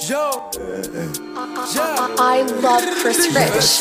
Yo, yeah. I love Chris Rich.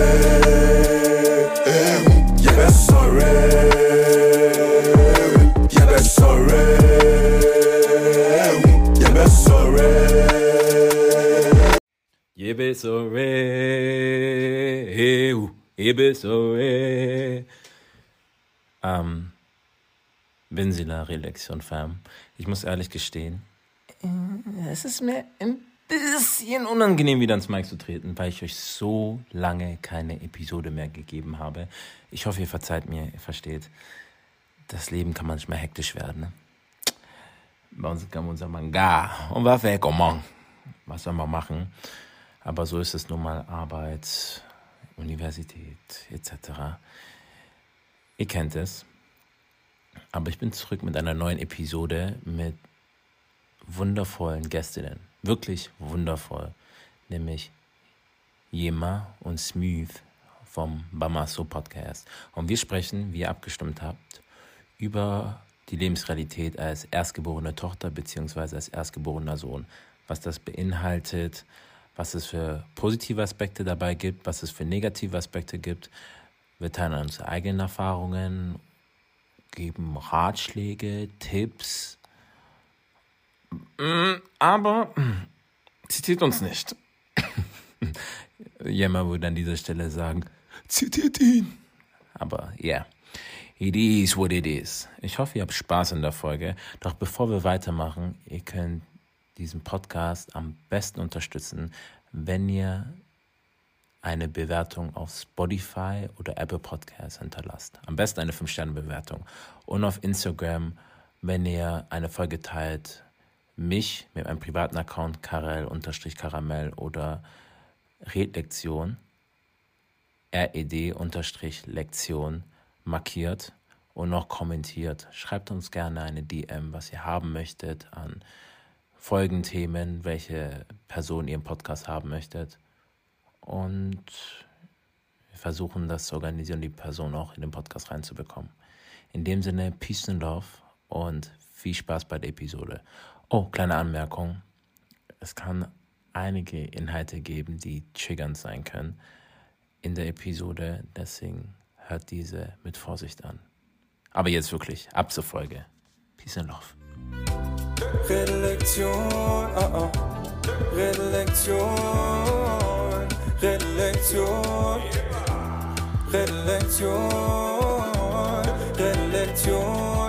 Winsila Relektion Fam. Ich muss ehrlich gestehen, es ist mir ein bisschen unangenehm, wieder ans Mic zu treten, weil ich euch so lange keine Episode mehr gegeben habe. Ich hoffe, ihr verzeiht mir, ihr versteht. Das Leben kann manchmal hektisch werden. Ne? Bei uns kann man sagen, und was soll man machen? Aber so ist es nun mal, Arbeit, Universität etc. Ihr kennt es. Aber ich bin zurück mit einer neuen Episode mit wundervollen Gästinnen. Wirklich wundervoll. Nämlich Yema und Smooth vom Bamaso Podcast. Und wir sprechen, wie ihr abgestimmt habt, über die Lebensrealität als erstgeborene Tochter bzw. als erstgeborener Sohn. Was das beinhaltet, was es für positive Aspekte dabei gibt, was es für negative Aspekte gibt. Wir teilen unsere eigenen Erfahrungen, geben Ratschläge, Tipps, aber zitiert uns nicht. Yema würde an dieser Stelle sagen, zitiert ihn. Aber yeah, it is what it is. Ich hoffe, ihr habt Spaß in der Folge. Doch bevor wir weitermachen, ihr könnt diesen Podcast am besten unterstützen, wenn ihr eine Bewertung auf Spotify oder Apple Podcasts hinterlasst. Am besten eine 5-Sterne-Bewertung. Und auf Instagram, wenn ihr eine Folge teilt, mich mit meinem privaten Account Karel_Karamell oder Redlektion, RED_Lektion markiert und noch kommentiert. Schreibt uns gerne eine DM, was ihr haben möchtet an Folgenthemen, welche Person ihr im Podcast haben möchtet. Und wir versuchen das zu organisieren, die Person auch in den Podcast reinzubekommen. In dem Sinne, Peace and Love und viel Spaß bei der Episode. Oh, kleine Anmerkung. Es kann einige Inhalte geben, die triggernd sein können in der Episode. Deswegen hört diese mit Vorsicht an. Aber jetzt wirklich, ab zur Folge. Peace and Love. Redlektion, Redlektion. Redlektion, Redlektion, Redlektion,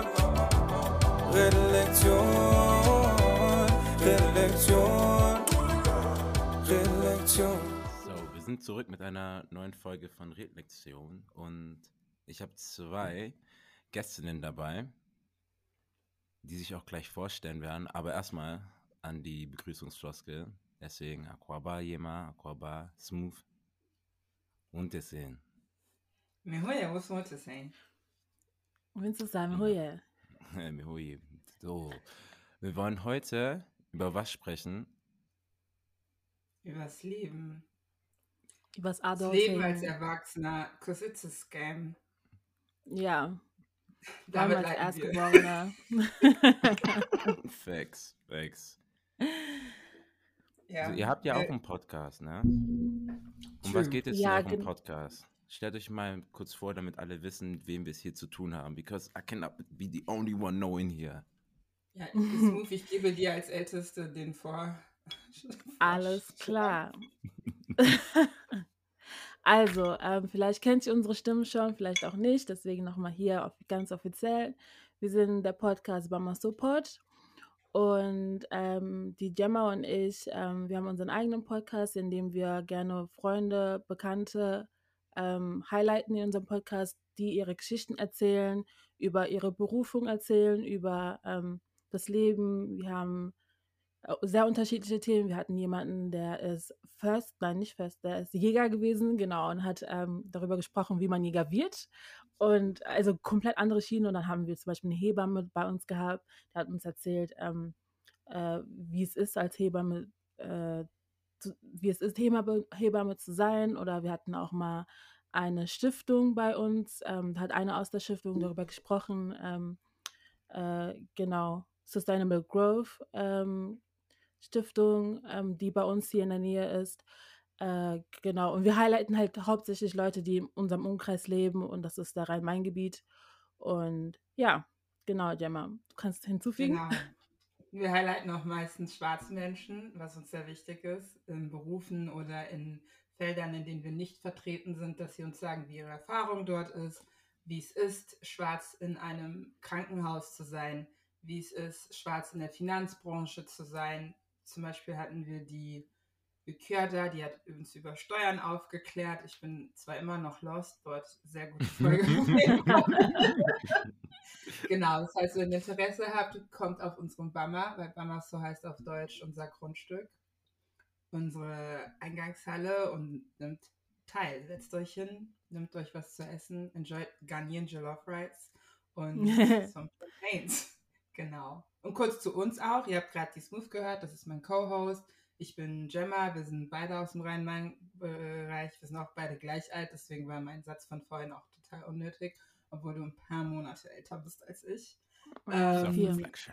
Redlektion, Redlektion, Redlektion. So, wir sind zurück mit einer neuen Folge von Redlektion und ich habe 2 Gästinnen dabei, die sich auch gleich vorstellen werden, aber erstmal an die Begrüßungsfloskel. Deswegen Akwaba Yema, Akwaba Smooth und deswegen. Mihoye, what's more to say? Willst du sagen, Mihoye? Mihoye. So, wir wollen heute über was sprechen? Übers Leben. Übers Das Adulting. Leben als Erwachsener, cause it's a scam. Ja, Damit damals leiten wir. Erstgeborener. Facts. Ja. Also, ihr habt ja auch einen Podcast, ne? Um was True. geht es Ja, in eurem Podcast? Stellt euch mal kurz vor, damit alle wissen, mit wem wir es hier zu tun haben. Because I cannot be the only one knowing here. Ja, Smooth, ich gebe dir als Älteste den Alles klar. Also, vielleicht kennt ihr unsere Stimme schon, vielleicht auch nicht. Deswegen nochmal hier ganz offiziell. Wir sind der Podcast Bamaso Pod. Und die Gemma und ich, wir haben unseren eigenen Podcast, in dem wir gerne Freunde, Bekannte highlighten in unserem Podcast, die ihre Geschichten erzählen, über ihre Berufung erzählen, über das Leben. Wir haben sehr unterschiedliche Themen. Wir hatten jemanden, der ist der ist Jäger gewesen, genau, und hat darüber gesprochen, wie man Jäger wird. Und also komplett andere Schienen. Und dann haben wir zum Beispiel eine Hebamme bei uns gehabt, die hat uns erzählt, wie es ist, als Hebamme, Hebamme zu sein. Oder wir hatten auch mal eine Stiftung bei uns, da hat eine aus der Stiftung darüber gesprochen, genau, Sustainable Growth Stiftung, die bei uns hier in der Nähe ist. Genau, und wir highlighten halt hauptsächlich Leute, die in unserem Umkreis leben und das ist der Rhein-Main-Gebiet. Und ja, genau, Gemma, du kannst hinzufügen. Genau. Wir highlighten auch meistens schwarze Menschen, was uns sehr wichtig ist, in Berufen oder in Feldern, in denen wir nicht vertreten sind, dass sie uns sagen, wie ihre Erfahrung dort ist, wie es ist, schwarz in einem Krankenhaus zu sein, wie es ist, schwarz in der Finanzbranche zu sein. Zum Beispiel hatten wir die Kürda, die hat uns über Steuern aufgeklärt. Ich bin zwar immer noch lost, dort sehr gute Folge. Genau, das heißt, wenn ihr Interesse habt, kommt auf unseren Bammer, weil Bammer so heißt auf Deutsch unser Grundstück, unsere Eingangshalle und nimmt teil. Setzt euch hin, nehmt euch was zu essen, enjoyt Ghanaian Jollof Rice und some Plantains. Genau. Und kurz zu uns auch, ihr habt gerade die Smooth gehört, das ist mein Co-Host. Ich bin Gemma, wir sind beide aus dem Rhein-Main-Bereich, wir sind auch beide gleich alt, deswegen war mein Satz von vorhin auch total unnötig, obwohl du ein paar Monate älter bist als ich. Self-reflection.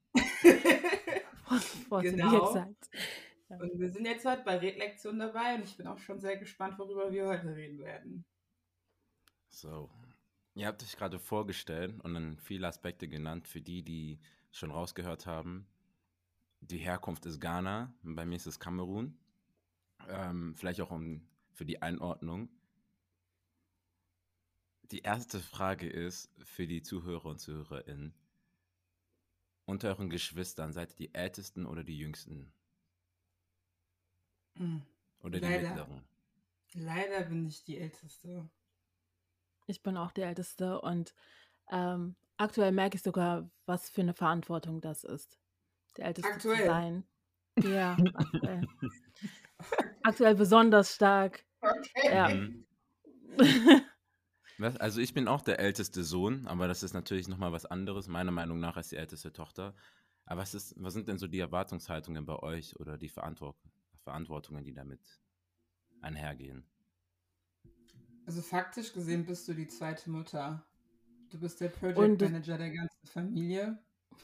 Genau. Gesagt. Ja. Und wir sind jetzt heute bei Redlektion dabei und ich bin auch schon sehr gespannt, worüber wir heute reden werden. So, ihr habt euch gerade vorgestellt und dann viele Aspekte genannt für die, die schon rausgehört haben. Die Herkunft ist Ghana, bei mir ist es Kamerun. Vielleicht auch für die Einordnung. Die erste Frage ist für die Zuhörer und ZuhörerInnen: Unter euren Geschwistern, seid ihr die Ältesten oder die Jüngsten? Oder die Leider. Mittleren? Leider bin ich die Älteste. Ich bin auch die Älteste und aktuell merke ich sogar, was für eine Verantwortung das ist, der Älteste zu Aktuell? sein. Ja, aktuell. Aktuell besonders stark. Okay. Ja. Mhm. Also ich bin auch der älteste Sohn, aber das ist natürlich nochmal was anderes, meiner Meinung nach, als die älteste Tochter. Aber was sind denn so die Erwartungshaltungen bei euch oder die Verantwortungen, die damit einhergehen? Also faktisch gesehen bist du die zweite Mutter. Du bist der Und Project Manager der ganzen Familie.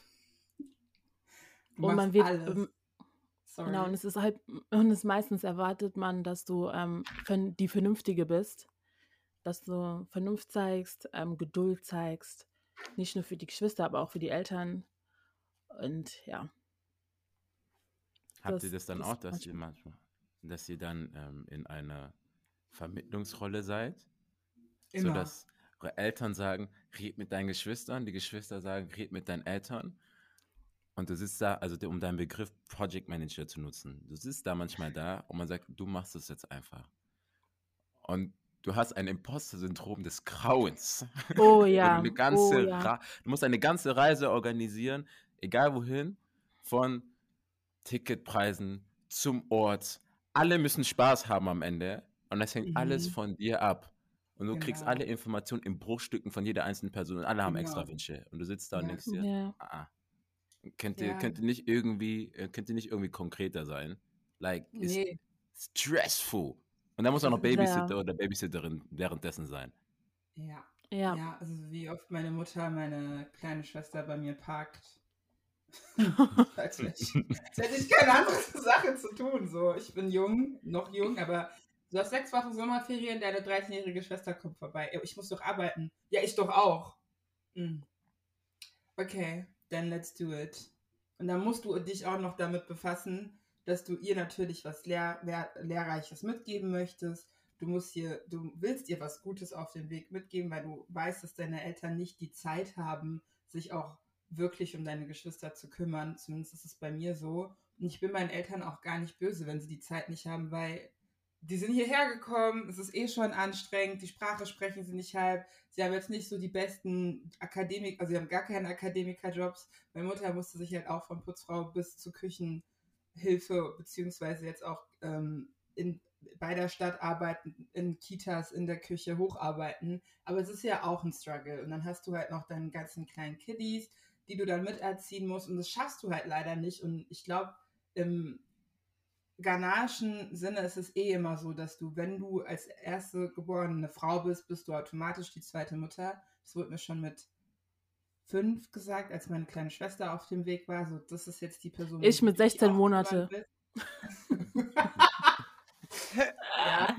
Du Und machst man wird, alles. Sorry. genau, und es meistens erwartet man, dass du die Vernünftige bist, dass du Vernunft zeigst, Geduld zeigst, nicht nur für die Geschwister, aber auch für die Eltern. Und ja. Habt ihr das dann auch, dass ihr dann in einer Vermittlungsrolle seid? Immer. Sodass eure Eltern sagen, red mit deinen Geschwistern, die Geschwister sagen, red mit deinen Eltern. Und du sitzt da, also um deinen Begriff Project Manager zu nutzen, du sitzt da manchmal da und man sagt, du machst es jetzt einfach. Und du hast ein Imposter-Syndrom des Grauens. Oh ja, Du musst eine ganze Reise organisieren, egal wohin, von Ticketpreisen zum Ort. Alle müssen Spaß haben am Ende und das hängt alles von dir ab. Und du kriegst alle Informationen in Bruchstücken von jeder einzelnen Person und alle haben extra Wünsche. Und du sitzt da und denkst dir, könnt ihr nicht irgendwie konkreter sein? Like, it's stressful. Und da muss auch noch Babysitter oder Babysitterin währenddessen sein. Ja, also wie oft meine Mutter, meine kleine Schwester bei mir parkt. Als hätte ich keine andere Sache zu tun. So, ich bin noch jung, aber du hast 6 Wochen Sommerferien, deine 13-jährige Schwester kommt vorbei. Ich muss doch arbeiten. Ja, ich doch auch. Okay, then let's do it. Und dann musst du dich auch noch damit befassen, dass du ihr natürlich was Lehrreiches mitgeben möchtest. Du willst ihr was Gutes auf den Weg mitgeben, weil du weißt, dass deine Eltern nicht die Zeit haben, sich auch wirklich um deine Geschwister zu kümmern. Zumindest ist es bei mir so. Und ich bin meinen Eltern auch gar nicht böse, wenn sie die Zeit nicht haben, weil die sind hierher gekommen, es ist eh schon anstrengend, die Sprache sprechen sie nicht halb, sie haben jetzt nicht so die besten also sie haben gar keine Akademikerjobs. Meine Mutter musste sich halt auch von Putzfrau bis zu Küchenhilfe, beziehungsweise jetzt auch bei der Stadt arbeiten, in Kitas, in der Küche hocharbeiten, aber es ist ja auch ein Struggle und dann hast du halt noch deine ganzen kleinen Kiddies, die du dann miterziehen musst und das schaffst du halt leider nicht und ich glaube, im ghanaischen Sinne ist es eh immer so, dass du, wenn du als erste geborene Frau bist, bist du automatisch die zweite Mutter. Das wurde mir schon mit 5 gesagt, als meine kleine Schwester auf dem Weg war. So, das ist jetzt die Person, Ich die mit du dich 16 auch Monate. kümmern willst. Ja.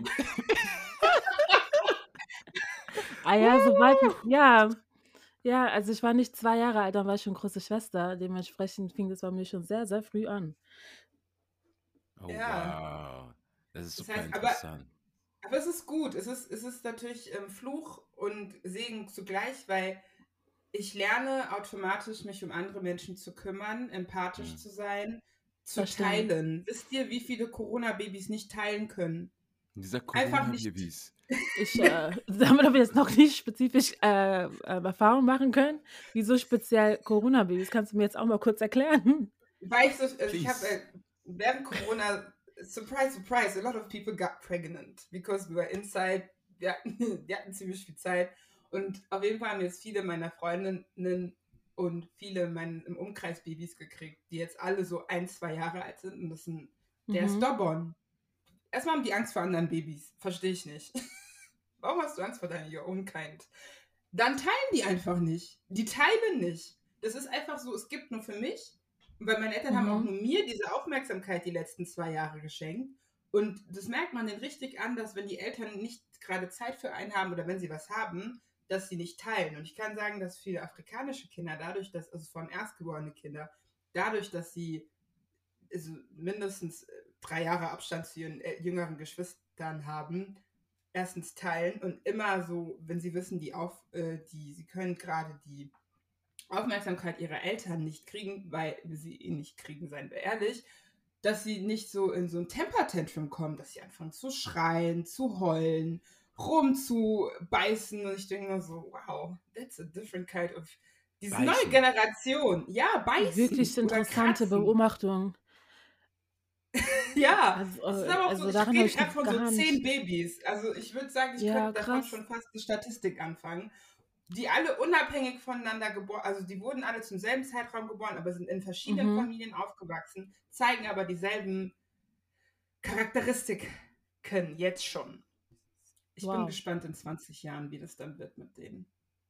Ah ja, sobald ich, ja. Ja, also ich war nicht 2 Jahre alt, dann war ich schon große Schwester. Dementsprechend fing das bei mir schon sehr, sehr früh an. Oh, Ja. wow. Das ist Das super heißt, interessant. aber es ist gut. Es ist natürlich Fluch und Segen zugleich, weil ich lerne automatisch, mich um andere Menschen zu kümmern, empathisch Hm. zu sein, zu Das stimmt. teilen. Wisst ihr, wie viele Corona-Babys nicht teilen können? Dieser Einfach nicht. Corona-Babys. Damit haben wir jetzt noch nicht spezifisch Erfahrung machen können. Wieso speziell Corona-Babys? Kannst du mir jetzt auch mal kurz erklären? Weil ich so, also ich Please. habe während Corona, surprise, surprise, a lot of people got pregnant because we were inside. Wir hatten ziemlich viel Zeit. Und auf jeden Fall haben jetzt viele meiner Freundinnen und viele im Umkreis Babys gekriegt, die jetzt alle so 1, 2 Jahre alt sind. Und das sind, der ist Mhm. stubborn. Erstmal haben die Angst vor anderen Babys. Verstehe ich nicht. Warum hast du Angst vor deiner your own kind? Dann teilen die einfach nicht. Die teilen nicht. Das ist einfach so, es gibt nur für mich. Weil meine Eltern haben auch nur mir diese Aufmerksamkeit die letzten 2 Jahre geschenkt. Und das merkt man denen richtig an, dass wenn die Eltern nicht gerade Zeit für einen haben oder wenn sie was haben, dass sie nicht teilen. Und ich kann sagen, dass viele afrikanische Kinder dadurch, dass, also vor allem erstgeborene Kinder, dadurch, dass sie also mindestens 3 Jahre Abstand zu ihren jüngeren Geschwistern haben, erstens teilen und immer so, wenn sie wissen, sie können gerade die Aufmerksamkeit ihrer Eltern nicht kriegen, weil sie ihn nicht kriegen, seien wir ehrlich, dass sie nicht so in so ein Temper-Tantrum kommen, dass sie anfangen zu schreien, zu heulen, rumzubeißen. Und ich denke mir so, wow, that's a different kind of... Diese neue Beißen. Generation, ja, beißen Wirklich oder interessante kratzen. Beobachtung. Ja, Also, es ist aber auch also so, ich daran habe rede ich gerade noch von so gar 10 nicht. Babys. Also ich würde sagen, ich Ja, könnte davon krass. schon fast eine Statistik anfangen, die alle unabhängig voneinander geboren, also die wurden alle zum selben Zeitraum geboren, aber sind in verschiedenen Mhm. Familien aufgewachsen, zeigen aber dieselben Charakteristiken jetzt schon. Ich bin Wow. gespannt in 20 Jahren, wie das dann wird mit denen.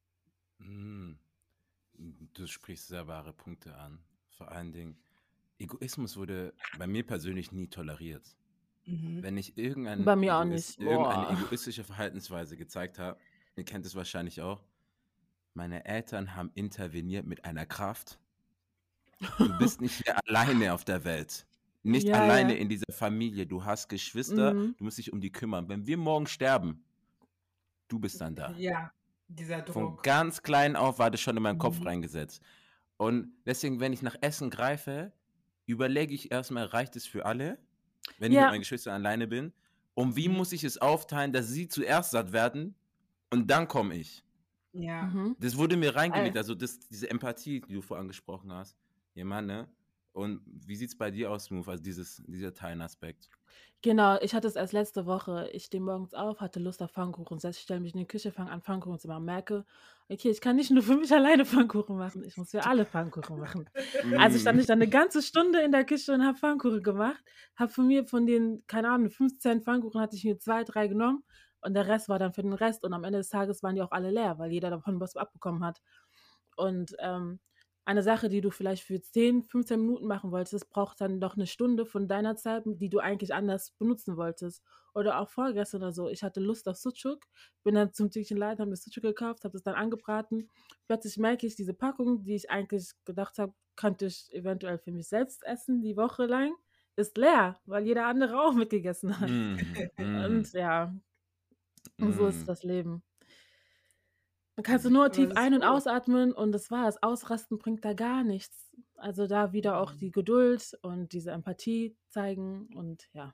Hm. Du sprichst sehr wahre Punkte an. Vor allen Dingen, Egoismus wurde bei mir persönlich nie toleriert. Mhm. Wenn ich Bei mir auch nicht. irgendeine Boah. egoistische Verhaltensweise gezeigt habe, ihr kennt es wahrscheinlich auch, meine Eltern haben interveniert mit einer Kraft. Du bist nicht mehr alleine auf der Welt. Nicht Ja, alleine ja. in dieser Familie. Du hast Geschwister, Mhm. du musst dich um die kümmern. Wenn wir morgen sterben, du bist dann da. Ja, dieser Von Druck. ganz klein auf war das schon in meinen Kopf Mhm. reingesetzt. Und deswegen, wenn ich nach Essen greife, überlege ich erstmal, reicht es für alle, wenn ich mit Ja, meinen Geschwistern alleine bin? Und wie Mhm. muss ich es aufteilen, dass sie zuerst satt werden und dann komme ich? Ja. mhm. Das wurde mir reingelegt, Ey, also diese Empathie, die du vorhin angesprochen hast. Ja, Mann, ne? Und wie sieht es bei dir aus, Smooth, also dieser Teilenaspekt? Genau, ich hatte es erst letzte Woche. Ich stehe morgens auf, hatte Lust auf Pfannkuchen. Ich stelle mich in die Küche, fange an, Pfannkuchen zu machen. Merke, okay, ich kann nicht nur für mich alleine Pfannkuchen machen, ich muss für alle Pfannkuchen machen. Also stand Mm. ich dann eine ganze Stunde in der Küche und habe Pfannkuchen gemacht. Habe von den, keine Ahnung, 15 Pfannkuchen hatte ich mir 2, 3 genommen. Und der Rest war dann für den Rest. Und am Ende des Tages waren die auch alle leer, weil jeder davon was abbekommen hat. Und eine Sache, die du vielleicht für 10, 15 Minuten machen wolltest, braucht dann doch eine Stunde von deiner Zeit, die du eigentlich anders benutzen wolltest. Oder auch vorgestern oder so. Ich hatte Lust auf Sucuk, bin dann zum Tütchen Leiter, habe mir Sucuk gekauft, habe das dann angebraten. Plötzlich merke ich, diese Packung, die ich eigentlich gedacht habe, könnte ich eventuell für mich selbst essen, die Woche lang, ist leer, weil jeder andere auch mitgegessen hat. Und ja, und so ist das Leben. Dann kannst du nur Aber tief das ist ein- und gut. ausatmen und das war's. Ausrasten bringt da gar nichts. Also da wieder auch die Geduld und diese Empathie zeigen und ja.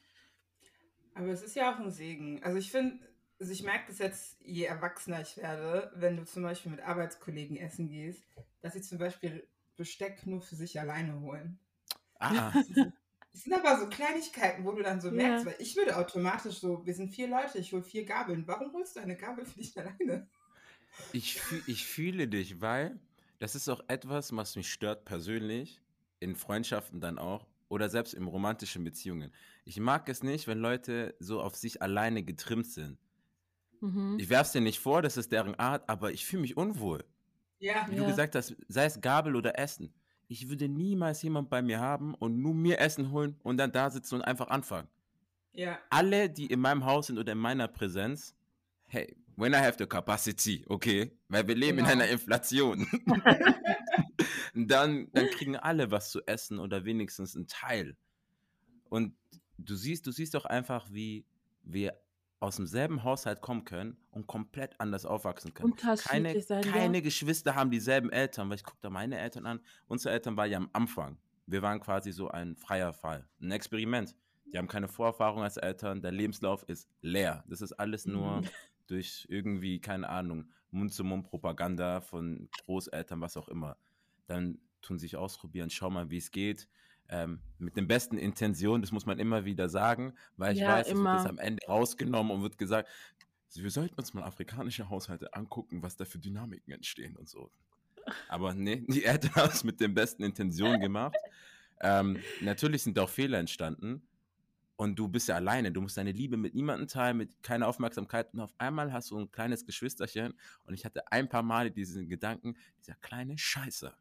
Aber es ist ja auch ein Segen. Also ich finde, also ich merke das jetzt, je erwachsener ich werde, wenn du zum Beispiel mit Arbeitskollegen essen gehst, dass sie zum Beispiel Besteck nur für sich alleine holen. Ah, Das sind aber so Kleinigkeiten, wo du dann so merkst, Ja. weil ich würde automatisch so, wir sind 4 Leute, ich hole 4 Gabeln. Warum holst du eine Gabel für dich alleine? ich fühle dich, weil das ist auch etwas, was mich stört persönlich, in Freundschaften dann auch oder selbst in romantischen Beziehungen. Ich mag es nicht, wenn Leute so auf sich alleine getrimmt sind. Mhm. Ich werf's dir nicht vor, das ist deren Art, aber ich fühle mich unwohl. Ja. Wie du Ja. gesagt hast, sei es Gabel oder Essen. Ich würde niemals jemand bei mir haben und nur mir Essen holen und dann da sitzen und einfach anfangen. Ja. Alle, die in meinem Haus sind oder in meiner Präsenz, hey, when I have the capacity, okay, weil wir leben in Genau. einer Inflation, dann kriegen alle was zu essen oder wenigstens einen Teil. Und du siehst doch einfach, wie wir aus demselben Haushalt kommen können und komplett anders aufwachsen können. Unterschiedlich sein, ja. Keine Geschwister haben dieselben Eltern, weil ich gucke da meine Eltern an. Unsere Eltern waren ja am Anfang. Wir waren quasi so ein freier Fall, ein Experiment. Die haben keine Vorerfahrung als Eltern, der Lebenslauf ist leer. Das ist alles nur durch irgendwie, keine Ahnung, Mund-zu-Mund-Propaganda von Großeltern, was auch immer. Dann tun sie sich ausprobieren, schau mal, wie es geht. Mit den besten Intentionen, das muss man immer wieder sagen, weil ich Ja, weiß, es wird das immer. am Ende rausgenommen und wird gesagt, wir sollten uns mal afrikanische Haushalte angucken, was da für Dynamiken entstehen und so. Aber nee, die Eltern haben es mit den besten Intentionen gemacht. Natürlich sind auch Fehler entstanden und du bist ja alleine. Du musst deine Liebe mit niemandem teilen, mit keiner Aufmerksamkeit und auf einmal hast du ein kleines Geschwisterchen und ich hatte ein paar Male diesen Gedanken, dieser kleine Scheiße.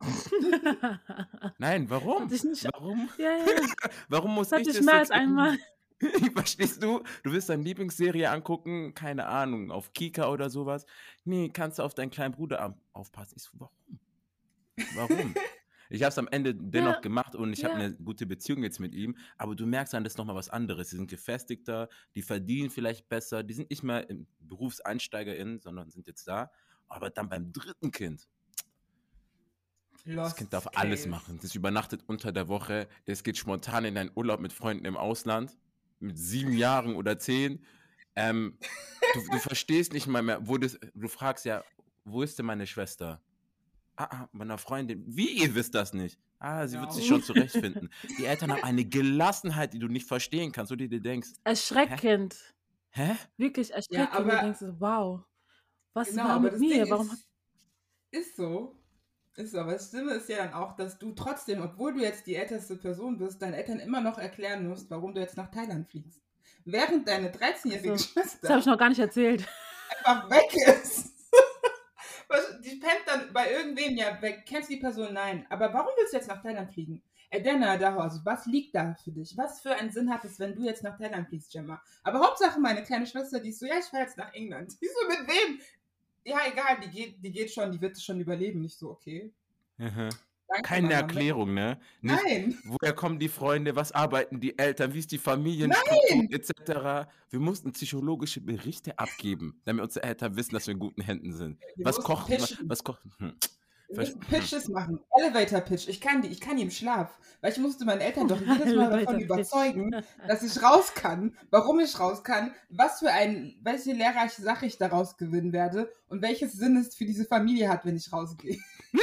Nein, warum? Hatte ich nicht. Warum? Ja. Warum muss Das ich hatte ich das mehr jetzt als einmal. Verstehst du? Du willst deine Lieblingsserie angucken, keine Ahnung, auf Kika oder sowas. Nee, kannst du auf deinen kleinen Bruder aufpassen. Ich so, warum? Warum? Ich habe es am Ende dennoch Ja, gemacht und ich habe ja. eine gute Beziehung jetzt mit ihm, aber du merkst dann, das ist nochmal was anderes. Sie sind gefestigter, die verdienen vielleicht besser, die sind nicht mehr BerufseinsteigerInnen, sondern sind jetzt da. Aber dann beim dritten Kind, das Lost Kind darf alles Case. machen. Das übernachtet unter der Woche, es geht spontan in einen Urlaub mit Freunden im Ausland, mit 7 Jahren oder 10. Du verstehst nicht mal mehr, du fragst ja, wo ist denn meine Schwester? Meiner Freundin. Wie, ihr wisst das nicht? Sie wird Genau. sich schon zurechtfinden. Die Eltern haben eine Gelassenheit, die du nicht verstehen kannst, wo du dir denkst, Erschreckend. hä? Wirklich erschreckend. aber- Du denkst so, wow, was Genau, war aber mit das mir? Ding Warum? ist so. Ist so, aber das Schlimme ist ja dann auch, dass du trotzdem, obwohl du jetzt die älteste Person bist, deinen Eltern immer noch erklären musst, warum du jetzt nach Thailand fliegst. Während deine 13-jährige Also, Schwester Das habe ich noch gar nicht erzählt. einfach weg ist. Die pennt dann bei irgendwem ja weg. Kennst du die Person? Nein. Aber warum willst du jetzt nach Thailand fliegen? Also was liegt da für dich? Was für einen Sinn hat es, wenn du jetzt nach Thailand fliegst, Gemma? Aber Hauptsache meine kleine Schwester, die ist so, ja, ich fahre jetzt nach England. Die so, mit wem? Ja, egal, die geht schon, die wird es schon überleben. Nicht so, okay. Mhm. Danke, Keine Mama. Erklärung, ne? Nicht, Nein. woher kommen die Freunde, was arbeiten die Eltern, wie ist die Familienstruktur etc. Wir mussten psychologische Berichte abgeben, damit unsere Eltern wissen, dass wir in guten Händen sind. Wir Was mussten kochen? pitchen. Was kochen? Wir müssen Pitches machen. Elevator-Pitch. Ich kann die im Schlaf. Weil ich musste meinen Eltern doch jedes Mal davon Elevator-Pitch. überzeugen, dass ich raus kann, warum ich raus kann, welche lehrreiche Sache ich daraus gewinnen werde und welches Sinn es für diese Familie hat, wenn ich rausgehe.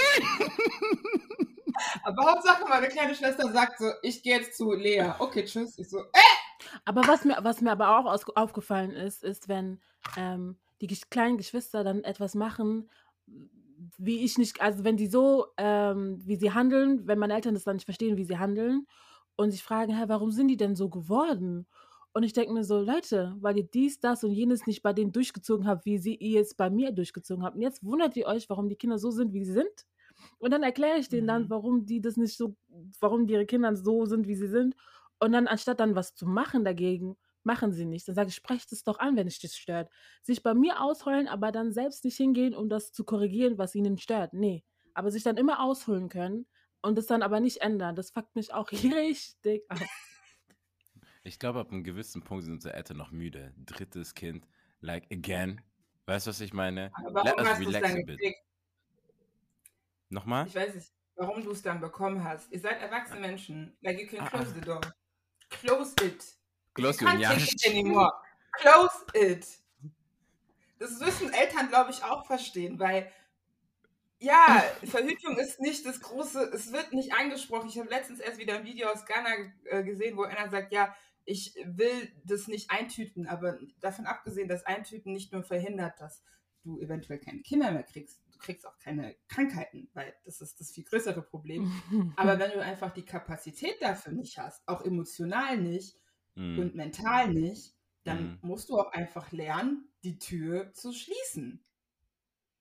Aber Hauptsache, meine kleine Schwester sagt so, ich gehe jetzt zu Lea. Okay, tschüss. Ich so, Aber was mir aber auch aufgefallen ist, wenn die kleinen Geschwister dann etwas machen, wie ich nicht, also wenn die so, wie sie handeln, wenn meine Eltern das dann nicht verstehen, wie sie handeln und sich fragen, hä, warum sind die denn so geworden? Und ich denke mir so, Leute, weil ihr dies, das und jenes nicht bei denen durchgezogen habt, wie ihr es bei mir durchgezogen habt. Und jetzt wundert ihr euch, warum die Kinder so sind, wie sie sind. Und dann erkläre ich denen dann, warum die das nicht so, warum ihre Kinder so sind, wie sie sind. Und dann, anstatt dann was zu machen dagegen, machen sie nicht. Dann sage ich, sprecht es doch an, wenn es dich stört. Sich bei mir ausheulen, aber dann selbst nicht hingehen, um das zu korrigieren, was ihnen stört. Nee. Aber sich dann immer ausholen können und das dann aber nicht ändern. Das fuckt mich auch richtig ab. Ich glaube, ab einem gewissen Punkt sind unsere Eltern noch müde. Drittes Kind, like again. Weißt du, was ich meine? aber Let warum us hast du es relax dann a bit. gekriegt? Nochmal? Ich weiß nicht, warum du es dann bekommen hast. Ihr seid erwachsene Menschen. Like, you can close the door. Close it. Close You your can't ja. take it anymore. Close it. Das müssen Eltern, glaube ich, auch verstehen, weil, ja, Verhütung ist nicht das große, es wird nicht angesprochen. Ich habe letztens erst wieder ein Video aus Ghana gesehen, wo einer sagt, ja, ich will das nicht eintüten, aber davon abgesehen, dass Eintüten nicht nur verhindert, dass du eventuell keine Kinder mehr kriegst, du kriegst auch keine Krankheiten, weil das ist das viel größere Problem. Aber wenn du einfach die Kapazität dafür nicht hast, auch emotional nicht und mental nicht, dann musst du auch einfach lernen, die Tür zu schließen.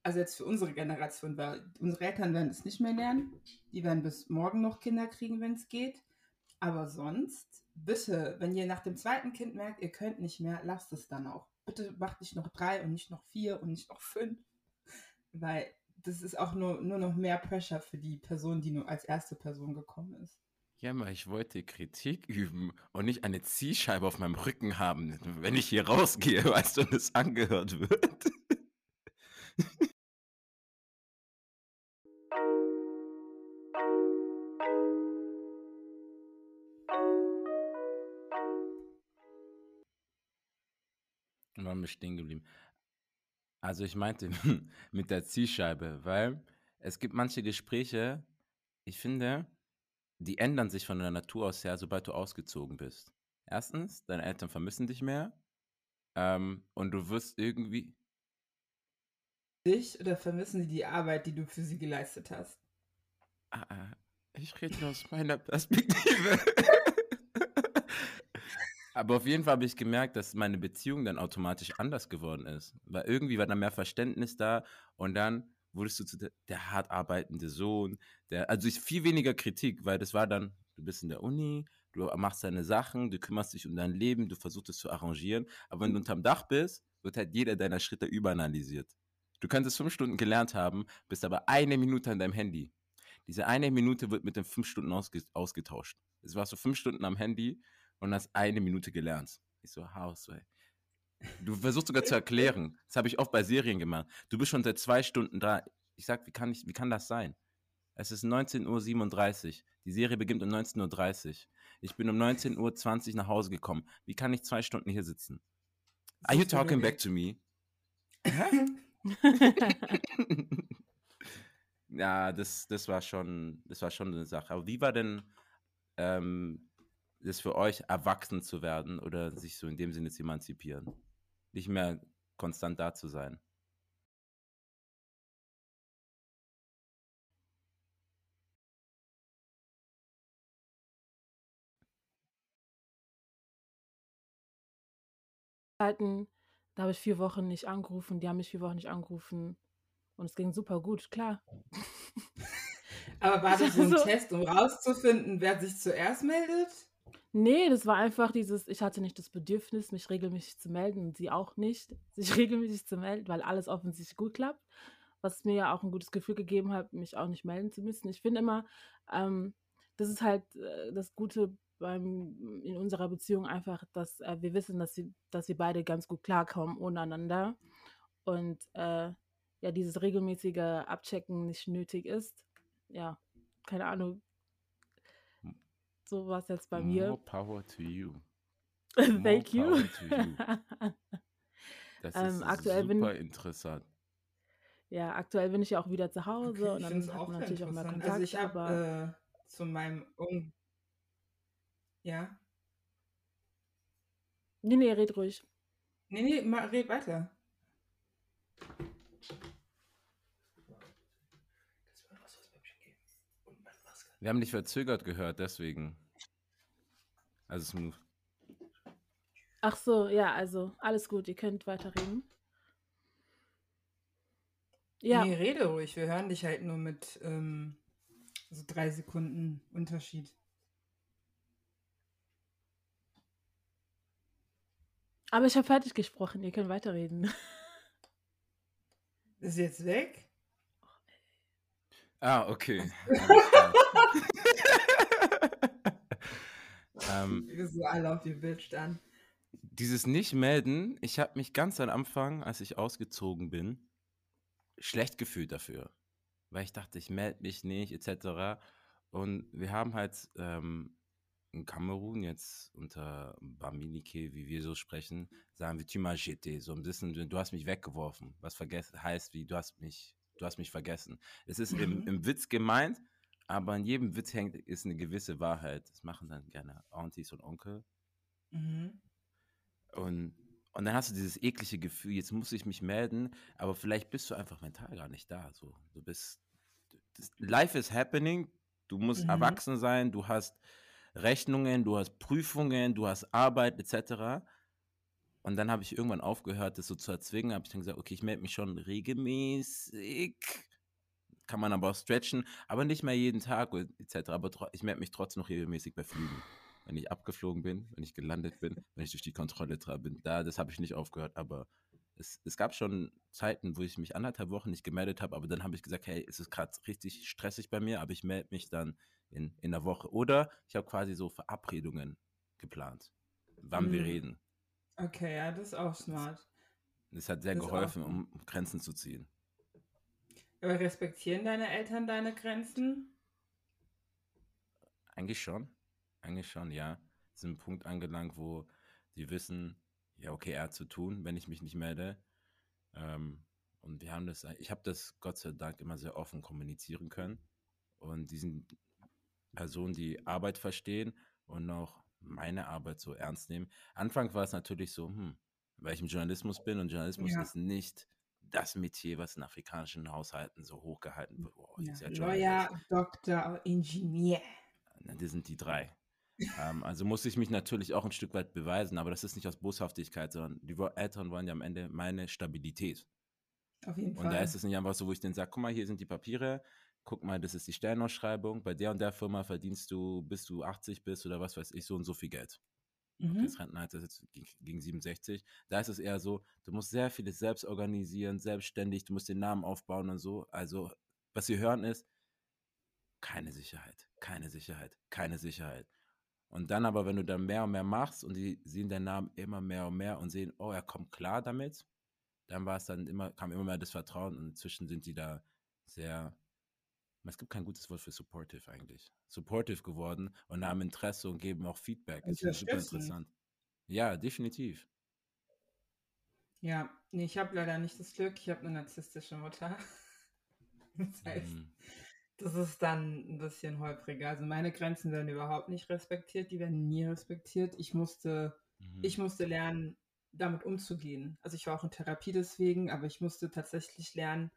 also jetzt für unsere Generation, weil unsere Eltern werden es nicht mehr lernen. Die werden bis morgen noch Kinder kriegen, wenn es geht. Aber sonst, bitte, wenn ihr nach dem zweiten Kind merkt, ihr könnt nicht mehr, lasst es dann auch. Bitte macht nicht noch 3 und nicht noch 4 und nicht noch 5. Weil das ist auch nur noch mehr Pressure für die Person, die nur als erste Person gekommen ist. Ja, aber ich wollte Kritik üben und nicht eine Zielscheibe auf meinem Rücken haben, wenn ich hier rausgehe, weißt du, und es angehört wird. Und waren wir stehen geblieben. Also ich meinte mit der Zielscheibe, weil es gibt manche Gespräche, ich finde, die ändern sich von der Natur aus her, sobald du ausgezogen bist. Erstens, deine Eltern vermissen dich mehr und du wirst irgendwie... Dich oder vermissen sie die Arbeit, die du für sie geleistet hast? Ich rede nur aus meiner Perspektive. Aber auf jeden Fall habe ich gemerkt, dass meine Beziehung dann automatisch anders geworden ist. Weil irgendwie war da mehr Verständnis da und dann wurdest du zu der hart arbeitende Sohn. Also viel weniger Kritik, weil das war dann, du bist in der Uni, du machst deine Sachen, du kümmerst dich um dein Leben, du versuchst es zu arrangieren. Aber wenn du unterm Dach bist, wird halt jeder deiner Schritte überanalysiert. Du könntest 5 Stunden gelernt haben, bist aber 1 Minute an deinem Handy. Diese 1 Minute wird mit den 5 Stunden ausgetauscht. Jetzt warst du 5 Stunden am Handy und hast 1 Minute gelernt. Ich so, Hausway. Du versuchst sogar zu erklären. Das habe ich oft bei Serien gemacht. Du bist schon seit 2 Stunden da. Ich sag, wie kann das sein? Es ist 19:37 Uhr. Die Serie beginnt um 19:30 Uhr. Ich bin um 19:20 Uhr nach Hause gekommen. Wie kann ich 2 Stunden hier sitzen? Are you talking back to me? Ja, das war schon eine Sache. Aber wie war denn das für euch, erwachsen zu werden oder sich so in dem Sinne zu emanzipieren? Nicht mehr konstant da zu sein. Zeiten, da habe ich 4 Wochen nicht angerufen, die haben mich 4 Wochen nicht angerufen und es ging super gut, klar. Aber war das so ein Also- Test, um rauszufinden, wer sich zuerst meldet? Nee, das war einfach ich hatte nicht das Bedürfnis, mich regelmäßig zu melden und sie auch nicht, sich regelmäßig zu melden, weil alles offensichtlich gut klappt, was mir ja auch ein gutes Gefühl gegeben hat, mich auch nicht melden zu müssen. Ich finde immer, das ist halt das Gute in unserer Beziehung einfach, dass wir wissen, dass wir beide ganz gut klarkommen untereinander und ja, dieses regelmäßige Abchecken nicht nötig ist. Ja, keine Ahnung. So war es jetzt bei mir. More power to you. Thank you. More power to you. Das ist aktuell super interessant. Ja, aktuell bin ich ja auch wieder zu Hause Okay, und ich dann finde es hat auch man natürlich auch mal interessant. Kontakt. Also ich aber habe zu meinem... Ja? nee, red ruhig. Nee, red weiter. Wir haben dich verzögert gehört, deswegen. Also smooth. Ach so, ja, also alles gut, ihr könnt weiterreden. Ja, Nee, rede ruhig. Wir hören dich halt nur mit so 3 Sekunden Unterschied. aber ich habe fertig gesprochen, ihr könnt weiterreden. Ist jetzt weg? Ah, okay. Alles klar. Wir sind so alle auf die Bitch dann. Dieses Nicht-Melden, ich habe mich ganz am Anfang, als ich ausgezogen bin, schlecht gefühlt dafür. Weil ich dachte, ich melde mich nicht, etc. Und wir haben halt in Kamerun jetzt unter Baminike, wie wir so sprechen, sagen wir tu m'as jeté, so ein bisschen, du hast mich weggeworfen, was heißt wie, du hast mich vergessen. Es ist im Witz gemeint, aber in jedem Witz ist eine gewisse Wahrheit. Das machen dann gerne Aunties und Onkel. Mhm. Und dann hast du dieses eklige Gefühl, jetzt muss ich mich melden, aber vielleicht bist du einfach mental gar nicht da. So. Life is happening, du musst erwachsen sein, du hast Rechnungen, du hast Prüfungen, du hast Arbeit etc. Und dann habe ich irgendwann aufgehört, das so zu erzwingen. Habe ich dann gesagt, okay, ich melde mich schon regelmäßig. Kann man aber auch stretchen, aber nicht mehr jeden Tag etc. Aber ich melde mich trotzdem noch regelmäßig bei Flügen. Wenn ich abgeflogen bin, wenn ich gelandet bin, wenn ich durch die Kontrolle bin. Das habe ich nicht aufgehört, aber es gab schon Zeiten, wo ich mich 1,5 Wochen nicht gemeldet habe, aber dann habe ich gesagt, hey, es ist gerade richtig stressig bei mir, aber ich melde mich dann in einer Woche. Oder ich habe quasi so Verabredungen geplant, wann wir reden. Okay, ja, das ist auch smart. Das hat sehr Das ist geholfen, auch- um Grenzen zu ziehen. Aber respektieren deine Eltern deine Grenzen? Eigentlich schon, ja. Sind ein Punkt angelangt, wo die wissen, ja, okay, er hat zu tun, wenn ich mich nicht melde. Und ich habe das Gott sei Dank immer sehr offen kommunizieren können. Und die sind Personen, die Arbeit verstehen und auch meine Arbeit so ernst nehmen. Anfangs war es natürlich so, weil ich im Journalismus bin und Journalismus Ja. ist nicht das Metier, was in afrikanischen Haushalten so hochgehalten wird. Oh, hier ist ja Lawyer, Journalist. Doktor, Ingenieur. Das sind die 3. Also muss ich mich natürlich auch ein Stück weit beweisen, aber das ist nicht aus Boshaftigkeit, sondern die Eltern wollen ja am Ende meine Stabilität. Auf jeden Und da Fall. ist es nicht einfach so, wo ich denen sage, guck mal, hier sind die Papiere, guck mal, das ist die Stellenausschreibung, bei der und der Firma verdienst du, bis du 80 bist oder was weiß ich, so und so viel Geld. Okay, das Rentenalter ist jetzt gegen 67. Da ist es eher so, du musst sehr vieles selbst organisieren, selbstständig, du musst den Namen aufbauen und so. Also, was sie hören ist, keine Sicherheit, keine Sicherheit, keine Sicherheit. Und dann aber, wenn du dann mehr und mehr machst und die sehen deinen Namen immer mehr und mehr und sehen, oh, er kommt klar damit, dann kam immer mehr das Vertrauen und inzwischen sind die da sehr, es gibt kein gutes Wort für supportive eigentlich, supportive geworden und haben Interesse und geben auch Feedback. Das finde ich super Unterstützen. interessant. Ja, definitiv. Ja, nee, ich habe leider nicht das Glück, ich habe eine narzisstische Mutter. Das heißt, das ist dann ein bisschen holpriger. Also meine Grenzen werden überhaupt nicht respektiert, die werden nie respektiert. Ich musste lernen, damit umzugehen. Also ich war auch in Therapie deswegen, aber ich musste tatsächlich lernen,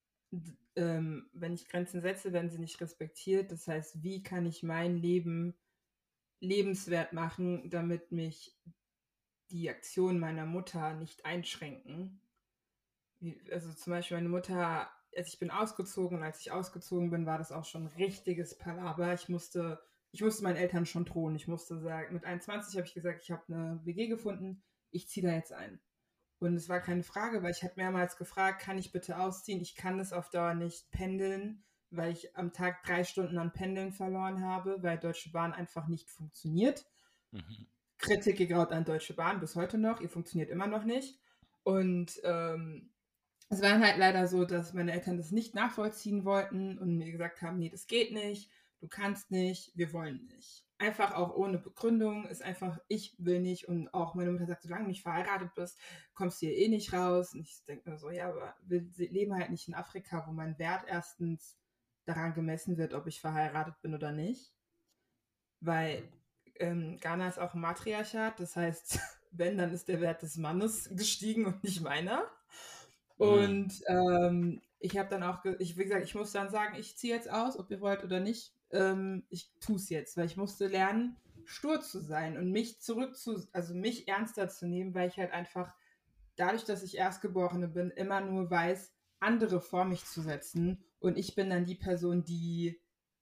wenn ich Grenzen setze, werden sie nicht respektiert. Das heißt, wie kann ich mein Leben lebenswert machen, damit mich die Aktionen meiner Mutter nicht einschränken. Also zum Beispiel meine Mutter, als ich bin ausgezogen und als ich ausgezogen bin, war das auch schon ein richtiges Palaver. Ich musste meinen Eltern schon drohen. Ich musste sagen, mit 21 habe ich gesagt, ich habe eine WG gefunden, ich ziehe da jetzt ein. Und es war keine Frage, weil ich habe mehrmals gefragt, kann ich bitte ausziehen? Ich kann das auf Dauer nicht pendeln, weil ich am Tag 3 Stunden an Pendeln verloren habe, weil Deutsche Bahn einfach nicht funktioniert. Kritik gegraut an Deutsche Bahn bis heute noch, ihr funktioniert immer noch nicht. Und es war halt leider so, dass meine Eltern das nicht nachvollziehen wollten und mir gesagt haben, nee, das geht nicht, du kannst nicht, wir wollen nicht. Einfach auch ohne Begründung, ist einfach, ich will nicht. Und auch meine Mutter sagt, solange du nicht verheiratet bist, kommst du hier eh nicht raus. Und ich denke mir so, ja, aber wir leben halt nicht in Afrika, wo mein Wert erstens daran gemessen wird, ob ich verheiratet bin oder nicht. Weil Ghana ist auch ein Matriarchat, das heißt, wenn, dann ist der Wert des Mannes gestiegen und nicht meiner. Und ich habe dann auch, wie gesagt, ich muss dann sagen, ich ziehe jetzt aus, ob ihr wollt oder nicht. Ich tue es jetzt, weil ich musste lernen, stur zu sein und mich mich ernster zu nehmen, weil ich halt einfach, dadurch, dass ich Erstgeborene bin, immer nur weiß, andere vor mich zu setzen. Und ich bin dann die Person, die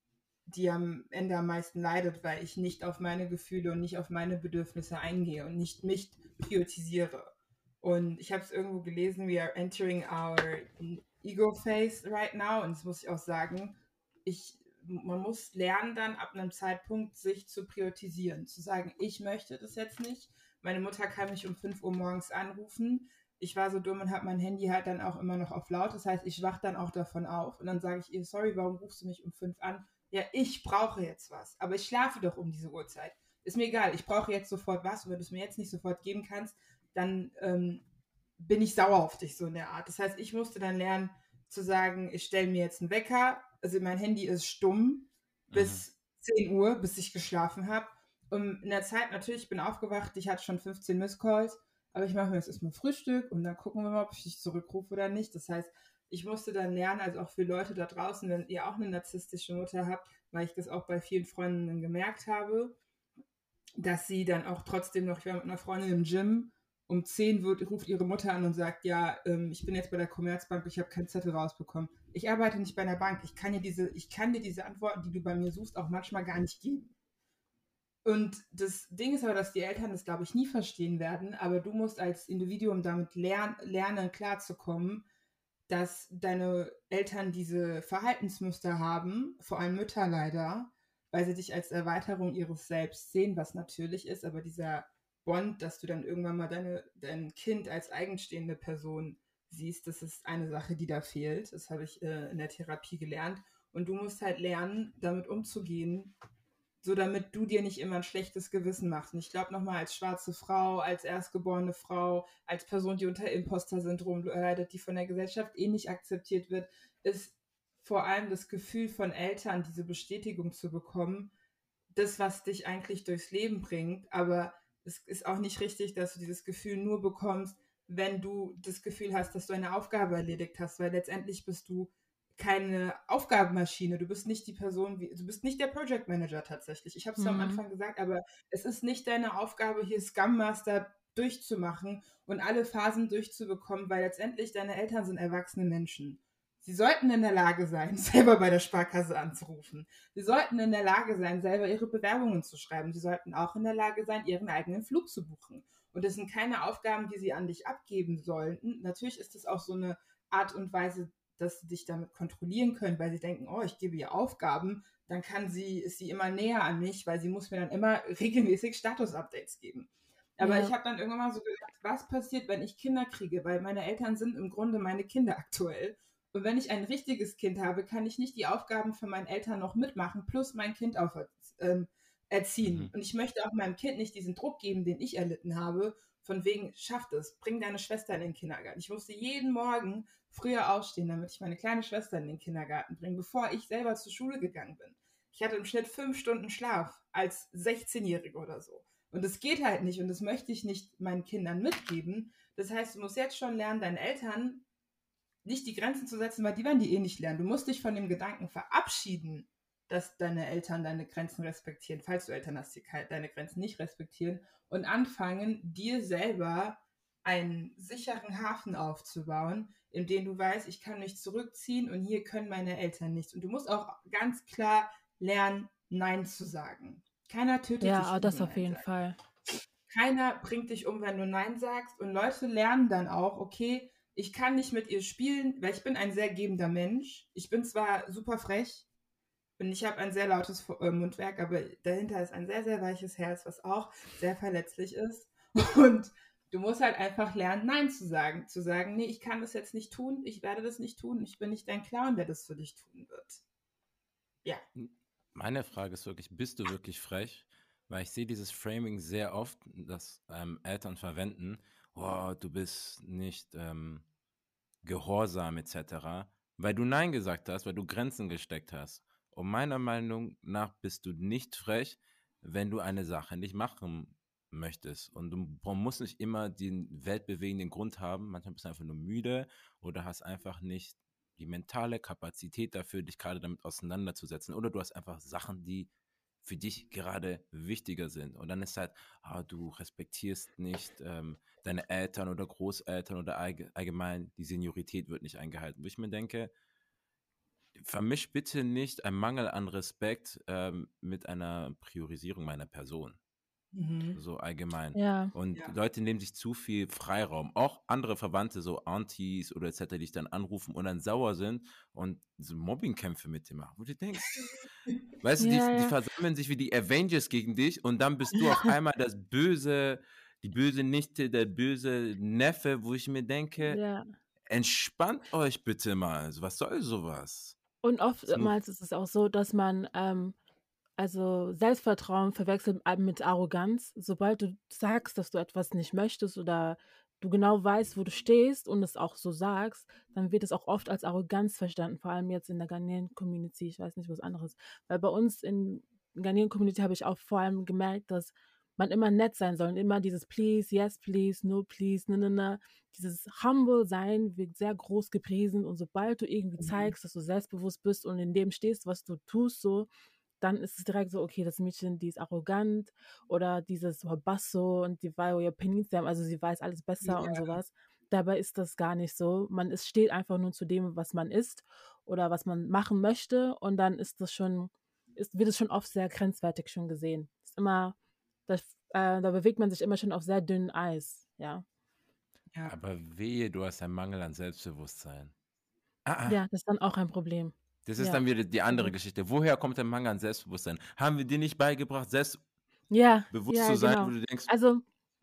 am Ende am meisten leidet, weil ich nicht auf meine Gefühle und nicht auf meine Bedürfnisse eingehe und nicht mich priorisiere. Und ich habe es irgendwo gelesen, we are entering our ego phase right now. Und das muss ich auch sagen, man muss lernen dann ab einem Zeitpunkt, sich zu priorisieren. Zu sagen, ich möchte das jetzt nicht. Meine Mutter kann mich um 5 Uhr morgens anrufen. Ich war so dumm und habe mein Handy halt dann auch immer noch auf laut. Das heißt, ich wache dann auch davon auf. Und dann sage ich ihr, sorry, warum rufst du mich um 5 an? Ja, ich brauche jetzt was. Aber ich schlafe doch um diese Uhrzeit. Ist mir egal, ich brauche jetzt sofort was. Und wenn du es mir jetzt nicht sofort geben kannst, dann bin ich sauer auf dich, so in der Art. Das heißt, ich musste dann lernen zu sagen, ich stelle mir jetzt einen Wecker. Also mein Handy ist stumm bis 10 Uhr, bis ich geschlafen habe. Und in der Zeit, natürlich, ich bin aufgewacht, ich hatte schon 15 Misscalls, aber ich mache mir jetzt erstmal Frühstück und dann gucken wir mal, ob ich dich zurückrufe oder nicht. Das heißt, ich musste dann lernen, also auch für Leute da draußen, wenn ihr auch eine narzisstische Mutter habt, weil ich das auch bei vielen Freundinnen gemerkt habe, dass sie dann auch trotzdem noch, ich war mit einer Freundin im Gym um 10 ruft ihre Mutter an und sagt, ja, ich bin jetzt bei der Commerzbank, ich habe keinen Zettel rausbekommen. Ich arbeite nicht bei einer Bank. Ich kann dir diese Antworten, die du bei mir suchst, auch manchmal gar nicht geben. Und das Ding ist aber, dass die Eltern das, glaube ich, nie verstehen werden, aber du musst als Individuum damit lernen, klarzukommen, dass deine Eltern diese Verhaltensmuster haben, vor allem Mütter leider, weil sie dich als Erweiterung ihres Selbst sehen, was natürlich ist, aber dieser Bond, dass du dann irgendwann mal dein Kind als eigenstehende Person siehst, das ist eine Sache, die da fehlt. Das habe ich in der Therapie gelernt. Und du musst halt lernen, damit umzugehen, so damit du dir nicht immer ein schlechtes Gewissen machst. Und ich glaube nochmal, als schwarze Frau, als erstgeborene Frau, als Person, die unter Imposter-Syndrom leidet, die von der Gesellschaft nicht akzeptiert wird, ist vor allem das Gefühl von Eltern, diese Bestätigung zu bekommen, das, was dich eigentlich durchs Leben bringt. Aber es ist auch nicht richtig, dass du dieses Gefühl nur bekommst, wenn du das Gefühl hast, dass du eine Aufgabe erledigt hast, weil letztendlich bist du keine Aufgabenmaschine. Du bist nicht die Person, du bist nicht der Project Manager tatsächlich. Ich habe es ja am Anfang gesagt, aber es ist nicht deine Aufgabe, hier Scrum Master durchzumachen und alle Phasen durchzubekommen, weil letztendlich deine Eltern sind erwachsene Menschen. Sie sollten in der Lage sein, selber bei der Sparkasse anzurufen. Sie sollten in der Lage sein, selber ihre Bewerbungen zu schreiben. Sie sollten auch in der Lage sein, ihren eigenen Flug zu buchen. Und das sind keine Aufgaben, die sie an dich abgeben sollten. Natürlich ist es auch so eine Art und Weise, dass sie dich damit kontrollieren können, weil sie denken, oh, ich gebe ihr Aufgaben, dann ist sie immer näher an mich, weil sie muss mir dann immer regelmäßig Status-Updates geben. Aber ich habe dann irgendwann mal so gedacht, was passiert, wenn ich Kinder kriege? Weil meine Eltern sind im Grunde meine Kinder aktuell. Und wenn ich ein richtiges Kind habe, kann ich nicht die Aufgaben von meinen Eltern noch mitmachen, plus mein Kind erziehen. Und ich möchte auch meinem Kind nicht diesen Druck geben, den ich erlitten habe, von wegen, schaff es, bring deine Schwester in den Kindergarten. Ich musste jeden Morgen früher aufstehen, damit ich meine kleine Schwester in den Kindergarten bringe, bevor ich selber zur Schule gegangen bin. Ich hatte im Schnitt 5 Stunden Schlaf als 16-Jährige oder so. Und das geht halt nicht und das möchte ich nicht meinen Kindern mitgeben. Das heißt, du musst jetzt schon lernen, deinen Eltern nicht die Grenzen zu setzen, weil die werden die nicht lernen. Du musst dich von dem Gedanken verabschieden, dass deine Eltern deine Grenzen respektieren, falls du Eltern hast, die deine Grenzen nicht respektieren, und anfangen, dir selber einen sicheren Hafen aufzubauen, in dem du weißt, ich kann mich zurückziehen und hier können meine Eltern nichts. Und du musst auch ganz klar lernen, Nein zu sagen. Keiner tötet dich. Ja, das auf jeden Fall. Keiner bringt dich um, wenn du Nein sagst. Und Leute lernen dann auch, okay, ich kann nicht mit ihr spielen, weil ich bin ein sehr gebender Mensch. Ich bin zwar super frech, und ich habe ein sehr lautes Mundwerk, aber dahinter ist ein sehr, sehr weiches Herz, was auch sehr verletzlich ist. Und du musst halt einfach lernen, Nein zu sagen. Zu sagen, nee, ich kann das jetzt nicht tun, ich werde das nicht tun, ich bin nicht dein Clown, der das für dich tun wird. Ja. Meine Frage ist wirklich, bist du wirklich frech? Weil ich sehe dieses Framing sehr oft, das Eltern verwenden, oh, du bist nicht gehorsam etc., weil du Nein gesagt hast, weil du Grenzen gesteckt hast. Und meiner Meinung nach bist du nicht frech, wenn du eine Sache nicht machen möchtest. Und du musst nicht immer den weltbewegenden Grund haben. Manchmal bist du einfach nur müde oder hast einfach nicht die mentale Kapazität dafür, dich gerade damit auseinanderzusetzen. Oder du hast einfach Sachen, die für dich gerade wichtiger sind. Und dann ist halt, du respektierst nicht deine Eltern oder Großeltern oder allgemein die Seniorität wird nicht eingehalten. Wo ich mir denke, vermisch bitte nicht einen Mangel an Respekt mit einer Priorisierung meiner Person. So allgemein. Ja. Und Leute nehmen sich zu viel Freiraum. Auch andere Verwandte, so Aunties oder etc., die dich dann anrufen und dann sauer sind und so Mobbingkämpfe mit dir machen. Wo du denkst, weißt du, die versammeln sich wie die Avengers gegen dich und dann bist du auf einmal die böse Nichte, der böse Neffe, wo ich mir denke, entspannt euch bitte mal. Also, was soll sowas? Und oftmals ist es auch so, dass man also Selbstvertrauen verwechselt mit Arroganz. Sobald du sagst, dass du etwas nicht möchtest oder du genau weißt, wo du stehst und es auch so sagst, dann wird es auch oft als Arroganz verstanden, vor allem jetzt in der Ghanaian-Community. Ich weiß nicht, was anderes. Weil bei uns in der Ghanaian-Community habe ich auch vor allem gemerkt, dass man immer nett sein soll und immer dieses Please, yes please, no please, na. Dieses Humble sein wird sehr groß gepriesen und sobald du irgendwie zeigst, dass du selbstbewusst bist und in dem stehst, was du tust, so, dann ist es direkt so, okay, das Mädchen, die ist arrogant oder dieses Basso und die war your opinions, also sie weiß alles besser und Ja, sowas. Dabei ist das gar nicht so. Steht einfach nur zu dem, was man ist oder was man machen möchte und dann wird es schon oft sehr grenzwertig schon gesehen. Ist immer, da bewegt man sich immer schon auf sehr dünnem Eis, ja. ja, Aber wehe, du hast einen Mangel an Selbstbewusstsein. Ah, Ja, das ist dann auch ein Problem. das ist Ja, dann wieder die andere absolut. Geschichte. Woher kommt der Mangel an Selbstbewusstsein? Haben wir dir nicht beigebracht, selbstbewusst Ja, zu sein, wo genau. du denkst, Also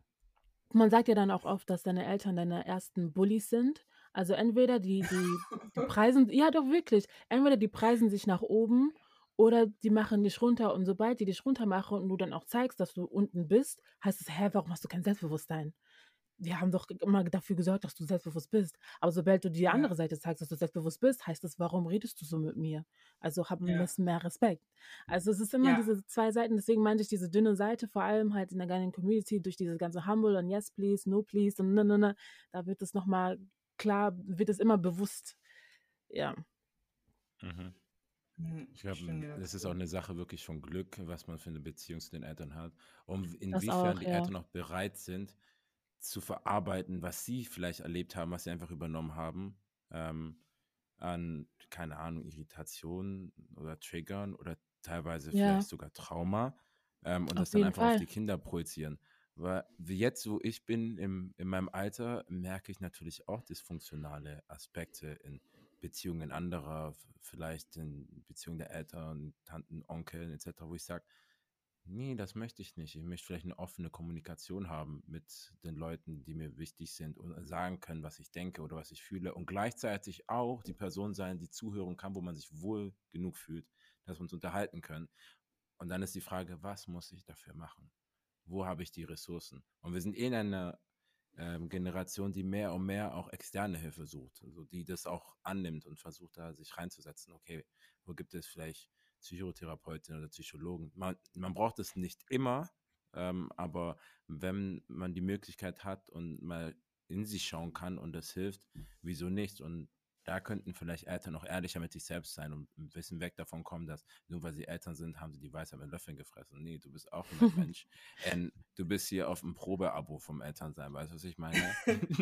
man sagt ja dann auch oft, dass deine Eltern deine ersten Bullies sind. Also entweder die preisen, ja doch wirklich, entweder die preisen sich nach oben oder die machen dich runter und sobald die dich runter machen und du dann auch zeigst, dass du unten bist, heißt es, hä, warum hast du kein Selbstbewusstsein? Wir haben doch immer dafür gesorgt, dass du selbstbewusst bist. Aber sobald du die ja, andere Seite zeigst, dass du selbstbewusst bist, heißt es, warum redest du so mit mir? Also hab ein ja, bisschen mehr Respekt. Also es ist immer ja, diese zwei Seiten, deswegen meinte ich diese dünne Seite, vor allem halt in der geilen Community, durch dieses ganze Humble und Yes, please, no, please und ne, da wird es nochmal klar, wird es immer bewusst. Ja. mhm. Ich ich glaube, stimme dir das ist dazu. auch eine Sache wirklich von Glück, was man für eine Beziehung zu den Eltern hat. Und Das inwiefern auch, die ja. Eltern auch bereit sind, zu verarbeiten, was sie vielleicht erlebt haben, was sie einfach übernommen haben, ähm, an, keine Ahnung, Irritationen oder Triggern oder teilweise Ja, vielleicht sogar Trauma, und auf das dann jeden einfach auf Fall. die Kinder projizieren. Weil wie jetzt, wo ich bin, in meinem Alter, merke ich natürlich auch dysfunktionale Aspekte in Beziehungen anderer, vielleicht in Beziehungen der Eltern, Tanten, Onkeln etc., wo ich sage, nee, das möchte ich nicht. Ich möchte vielleicht eine offene Kommunikation haben mit den Leuten, die mir wichtig sind und sagen können, was ich denke oder was ich fühle und gleichzeitig auch die Person sein, die zuhören kann, wo man sich wohl genug fühlt, dass wir uns unterhalten können. Und dann ist die Frage, was muss ich dafür machen? Wo habe ich die Ressourcen? Und wir sind in einer Generation, die mehr und mehr auch externe Hilfe sucht, also die das auch annimmt und versucht, da sich reinzusetzen. Okay, wo gibt es vielleicht Psychotherapeutinnen oder Psychologen? Man braucht es nicht immer, aber wenn man die Möglichkeit hat und mal in sich schauen kann und das hilft, wieso nicht? Und da könnten vielleicht Eltern auch ehrlicher mit sich selbst sein und ein bisschen weg davon kommen, dass nur weil sie Eltern sind, haben sie die Weisheit mit Löffeln gefressen. Nee, du bist auch nur ein Mensch. Du bist hier auf dem Probeabo vom Elternsein, weißt du, was ich meine?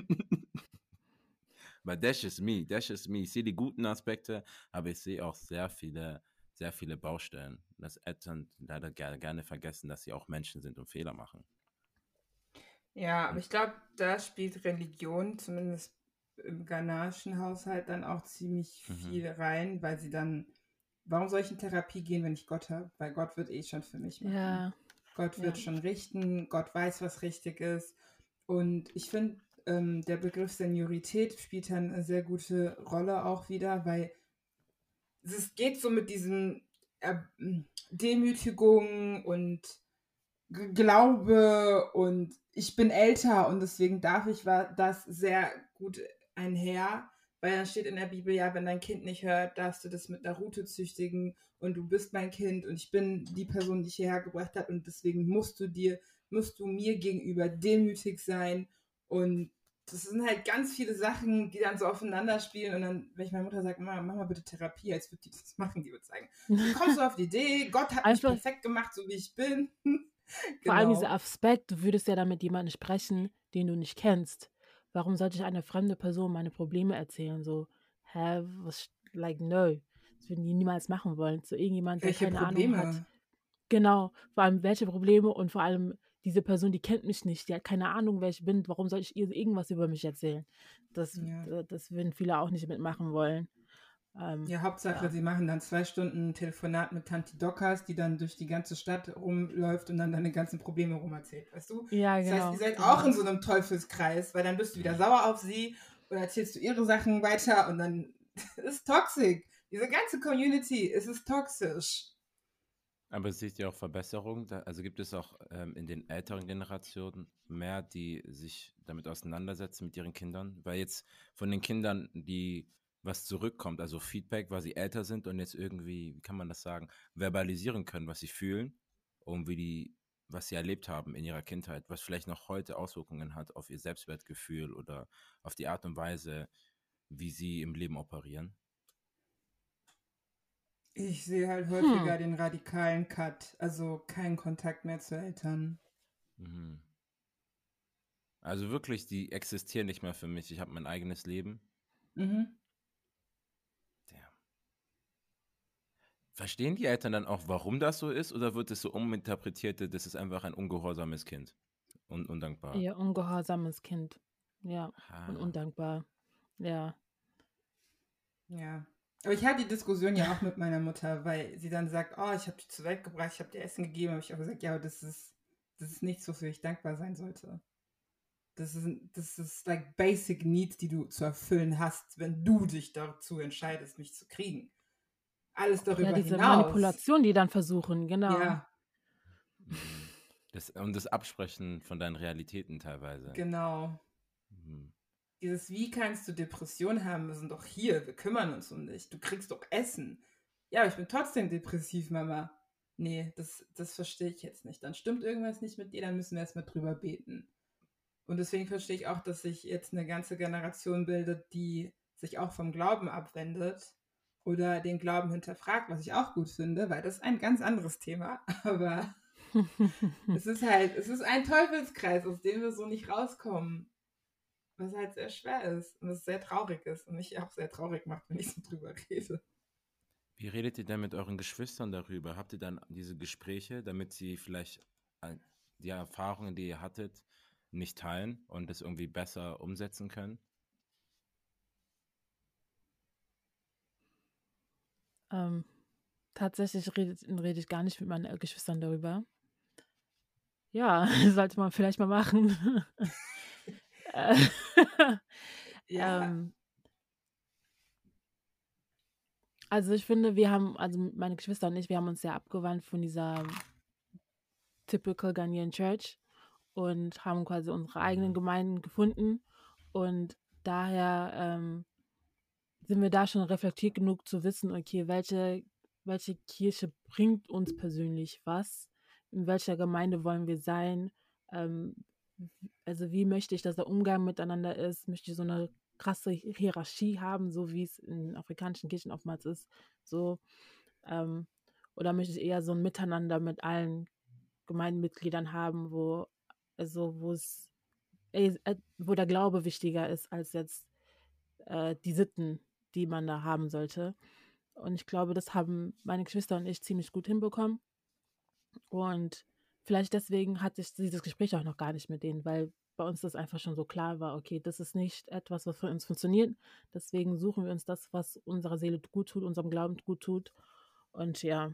Weil that's just me, that's just me. Ich sehe die guten Aspekte, aber ich sehe auch sehr viele Baustellen. Dass Eltern leider gerne vergessen, dass sie auch Menschen sind und Fehler machen. Ja, aber Und ich glaube, da spielt Religion zumindest im ghanaischen Haushalt dann auch ziemlich viel rein, weil sie dann, warum soll ich in Therapie gehen, wenn ich Gott habe? Weil Gott wird eh schon für mich machen. Ja, Gott ja. wird schon richten, Gott weiß, was richtig ist. Und ich finde, der Begriff Seniorität spielt dann eine sehr gute Rolle auch wieder, weil es geht so mit diesen Demütigungen und Glaube und ich bin älter und deswegen darf ich das sehr gut einher, weil dann steht in der Bibel, ja, wenn dein Kind nicht hört, darfst du das mit einer Rute züchtigen und du bist mein Kind und ich bin die Person, die dich hierher gebracht hat und deswegen musst du mir gegenüber demütig sein und das sind halt ganz viele Sachen, die dann so aufeinander spielen und dann, wenn ich meiner Mutter sage, mach mal bitte Therapie, als würde die das machen, die würde sagen, wie kommst du auf die Idee, Gott hat mich Einfach, perfekt gemacht, so wie ich bin. vor allem dieser Genau. Aspekt, du würdest ja dann mit jemandem sprechen, den du nicht kennst. Warum sollte ich einer fremde Person meine Probleme erzählen? So, hä, no. Das würden die niemals machen wollen. Zu irgendjemand, der Welche keine Ahnung hat. Probleme? Genau, vor allem welche Probleme und vor allem diese Person, die kennt mich nicht, die hat keine Ahnung, wer ich bin. Warum soll ich ihr irgendwas über mich erzählen? Ja. Das würden viele auch nicht mitmachen wollen. Ja, Hauptsache, Ja. sie machen dann 2 Stunden ein Telefonat mit Tante Dockers, die dann durch die ganze Stadt rumläuft und dann deine ganzen Probleme rumerzählt, weißt du? Ja, Das heißt, ihr genau. seid Genau. auch in so einem Teufelskreis, weil dann bist du wieder sauer auf sie und erzählst du ihre Sachen weiter und dann ist toxisch. Diese ganze Community, es ist toxisch. aber seht ihr auch Verbesserungen? Also gibt es auch in den älteren Generationen mehr, die sich damit auseinandersetzen mit ihren Kindern? Weil jetzt von den Kindern, die was zurückkommt, also Feedback, weil sie älter sind und jetzt irgendwie, wie kann man das sagen, verbalisieren können, was sie fühlen und was sie erlebt haben in ihrer Kindheit, was vielleicht noch heute Auswirkungen hat auf ihr Selbstwertgefühl oder auf die Art und Weise, wie sie im Leben operieren. Ich sehe halt häufiger den radikalen Cut, also keinen Kontakt mehr zu Eltern. Mhm. Also wirklich, die existieren nicht mehr für mich. Ich habe mein eigenes Leben. Mhm. Damn. Verstehen die Eltern dann auch, warum das so ist? Oder wird es so uminterpretiert, das ist einfach ein ungehorsames Kind und undankbar? Ihr ungehorsames Kind. Ja, und Ah. undankbar. Ja. Ja. Aber ich hatte die Diskussion ja auch mit meiner Mutter, weil sie dann sagt, oh, ich habe dich zur Welt gebracht, ich habe dir Essen gegeben. Habe ich auch gesagt, ja, aber das ist nichts, wofür ich dankbar sein sollte. Das ist like basic needs, die du zu erfüllen hast, wenn du dich dazu entscheidest, mich zu kriegen. Alles Ja, darüber diese hinaus. Manipulation, die dann versuchen, genau. Ja, Und das Absprechen von deinen Realitäten teilweise. genau. Mhm. Dieses, wie kannst du Depressionen haben? Wir sind doch hier, wir kümmern uns um dich. Du kriegst doch Essen. Ja, aber ich bin trotzdem depressiv, Mama. Nee, das verstehe ich jetzt nicht. Dann stimmt irgendwas nicht mit dir, dann müssen wir erstmal drüber beten. Und deswegen verstehe ich auch, dass sich jetzt eine ganze Generation bildet, die sich auch vom Glauben abwendet oder den Glauben hinterfragt, was ich auch gut finde, weil das ist ein ganz anderes Thema. Aber es ist ein Teufelskreis, aus dem wir so nicht rauskommen. Was halt sehr schwer ist und es sehr traurig ist und mich auch sehr traurig macht, wenn ich so drüber rede. Wie redet ihr denn mit euren Geschwistern darüber? Habt ihr dann diese Gespräche, damit sie vielleicht die Erfahrungen, die ihr hattet, nicht teilen und das irgendwie besser umsetzen können? Tatsächlich rede ich gar nicht mit meinen Geschwistern darüber. Ja, sollte man vielleicht mal machen. Ja, Also ich finde, also meine Geschwister und ich, wir haben uns sehr abgewandt von dieser typical Ghanaian Church und haben quasi unsere eigenen Gemeinden gefunden. Und daher sind wir da schon reflektiert genug zu wissen, okay, welche Kirche bringt uns persönlich was? In welcher Gemeinde wollen wir sein? Also wie möchte ich, dass der Umgang miteinander ist? Möchte ich so eine krasse Hierarchie haben, so wie es in afrikanischen Kirchen oftmals ist? So, oder möchte ich eher so ein Miteinander mit allen Gemeindemitgliedern haben, wo der Glaube wichtiger ist als jetzt die Sitten, die man da haben sollte. Und ich glaube, das haben meine Geschwister und ich ziemlich gut hinbekommen. Und vielleicht deswegen hatte ich dieses Gespräch auch noch gar nicht mit denen, weil bei uns das einfach schon so klar war, okay, das ist nicht etwas, was für uns funktioniert. Deswegen suchen wir uns das, was unserer Seele gut tut, unserem Glauben gut tut. Und ja,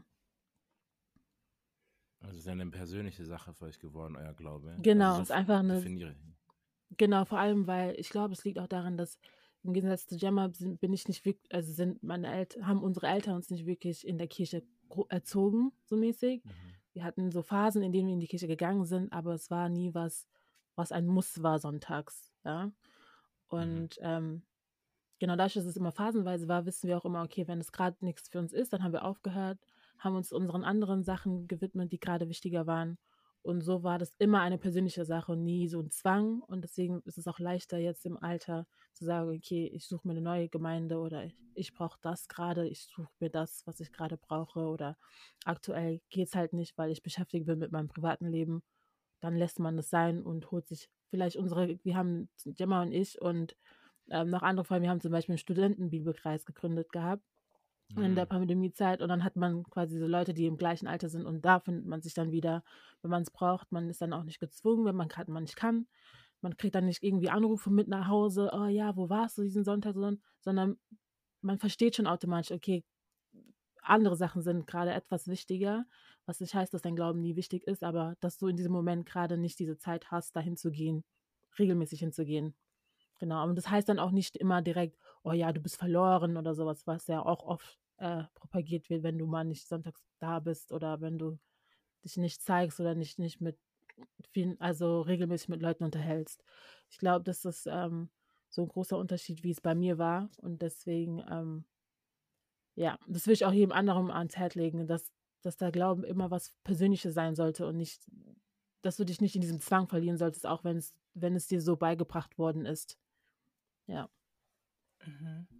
Also es ist eine persönliche Sache für euch geworden, euer Glaube. genau, Also ist einfach eine, definiere. genau, vor allem, weil ich glaube, es liegt auch daran, dass im Gegensatz zu Gemma bin ich nicht wirklich, also haben unsere Eltern uns nicht wirklich in der Kirche erzogen, so mäßig. Wir hatten so Phasen, in denen wir in die Kirche gegangen sind, aber es war nie was ein Muss war sonntags, ja. Und genau dadurch, dass es immer phasenweise war, wissen wir auch immer, okay, wenn es gerade nichts für uns ist, dann haben wir aufgehört, haben uns unseren anderen Sachen gewidmet, die gerade wichtiger waren. Und so war das immer eine persönliche Sache und nie so ein Zwang. Und deswegen ist es auch leichter jetzt im Alter zu sagen, okay, ich suche mir eine neue Gemeinde oder ich brauche das gerade, ich suche mir das, was ich gerade brauche. Oder aktuell geht es halt nicht, weil ich beschäftigt bin mit meinem privaten Leben. Dann lässt man das sein und holt sich vielleicht wir haben Gemma und ich und noch andere Freunde, wir haben zum Beispiel einen Studentenbibelkreis gegründet gehabt in der Pandemiezeit und dann hat man quasi so Leute, die im gleichen Alter sind und da findet man sich dann wieder, wenn man es braucht. Man ist dann auch nicht gezwungen, wenn man gerade mal nicht kann. Man kriegt dann nicht irgendwie Anrufe mit nach Hause, oh ja, wo warst du diesen Sonntag, sondern man versteht schon automatisch, okay, andere Sachen sind gerade etwas wichtiger, was nicht heißt, dass dein Glauben nie wichtig ist, aber dass du in diesem Moment gerade nicht diese Zeit hast, dahin zu gehen, regelmäßig hinzugehen. Genau, und das heißt dann auch nicht immer direkt, oh ja, du bist verloren oder sowas, was ja auch oft propagiert wird, wenn du mal nicht sonntags da bist oder wenn du dich nicht zeigst oder nicht mit vielen, also regelmäßig mit Leuten unterhältst. Ich glaube, das ist so ein großer Unterschied, wie es bei mir war. Und deswegen, ja, das will ich auch jedem anderen ans Herz legen, dass der Glauben immer was Persönliches sein sollte und nicht, dass du dich nicht in diesem Zwang verlieren solltest, auch wenn es dir so beigebracht worden ist. Ja.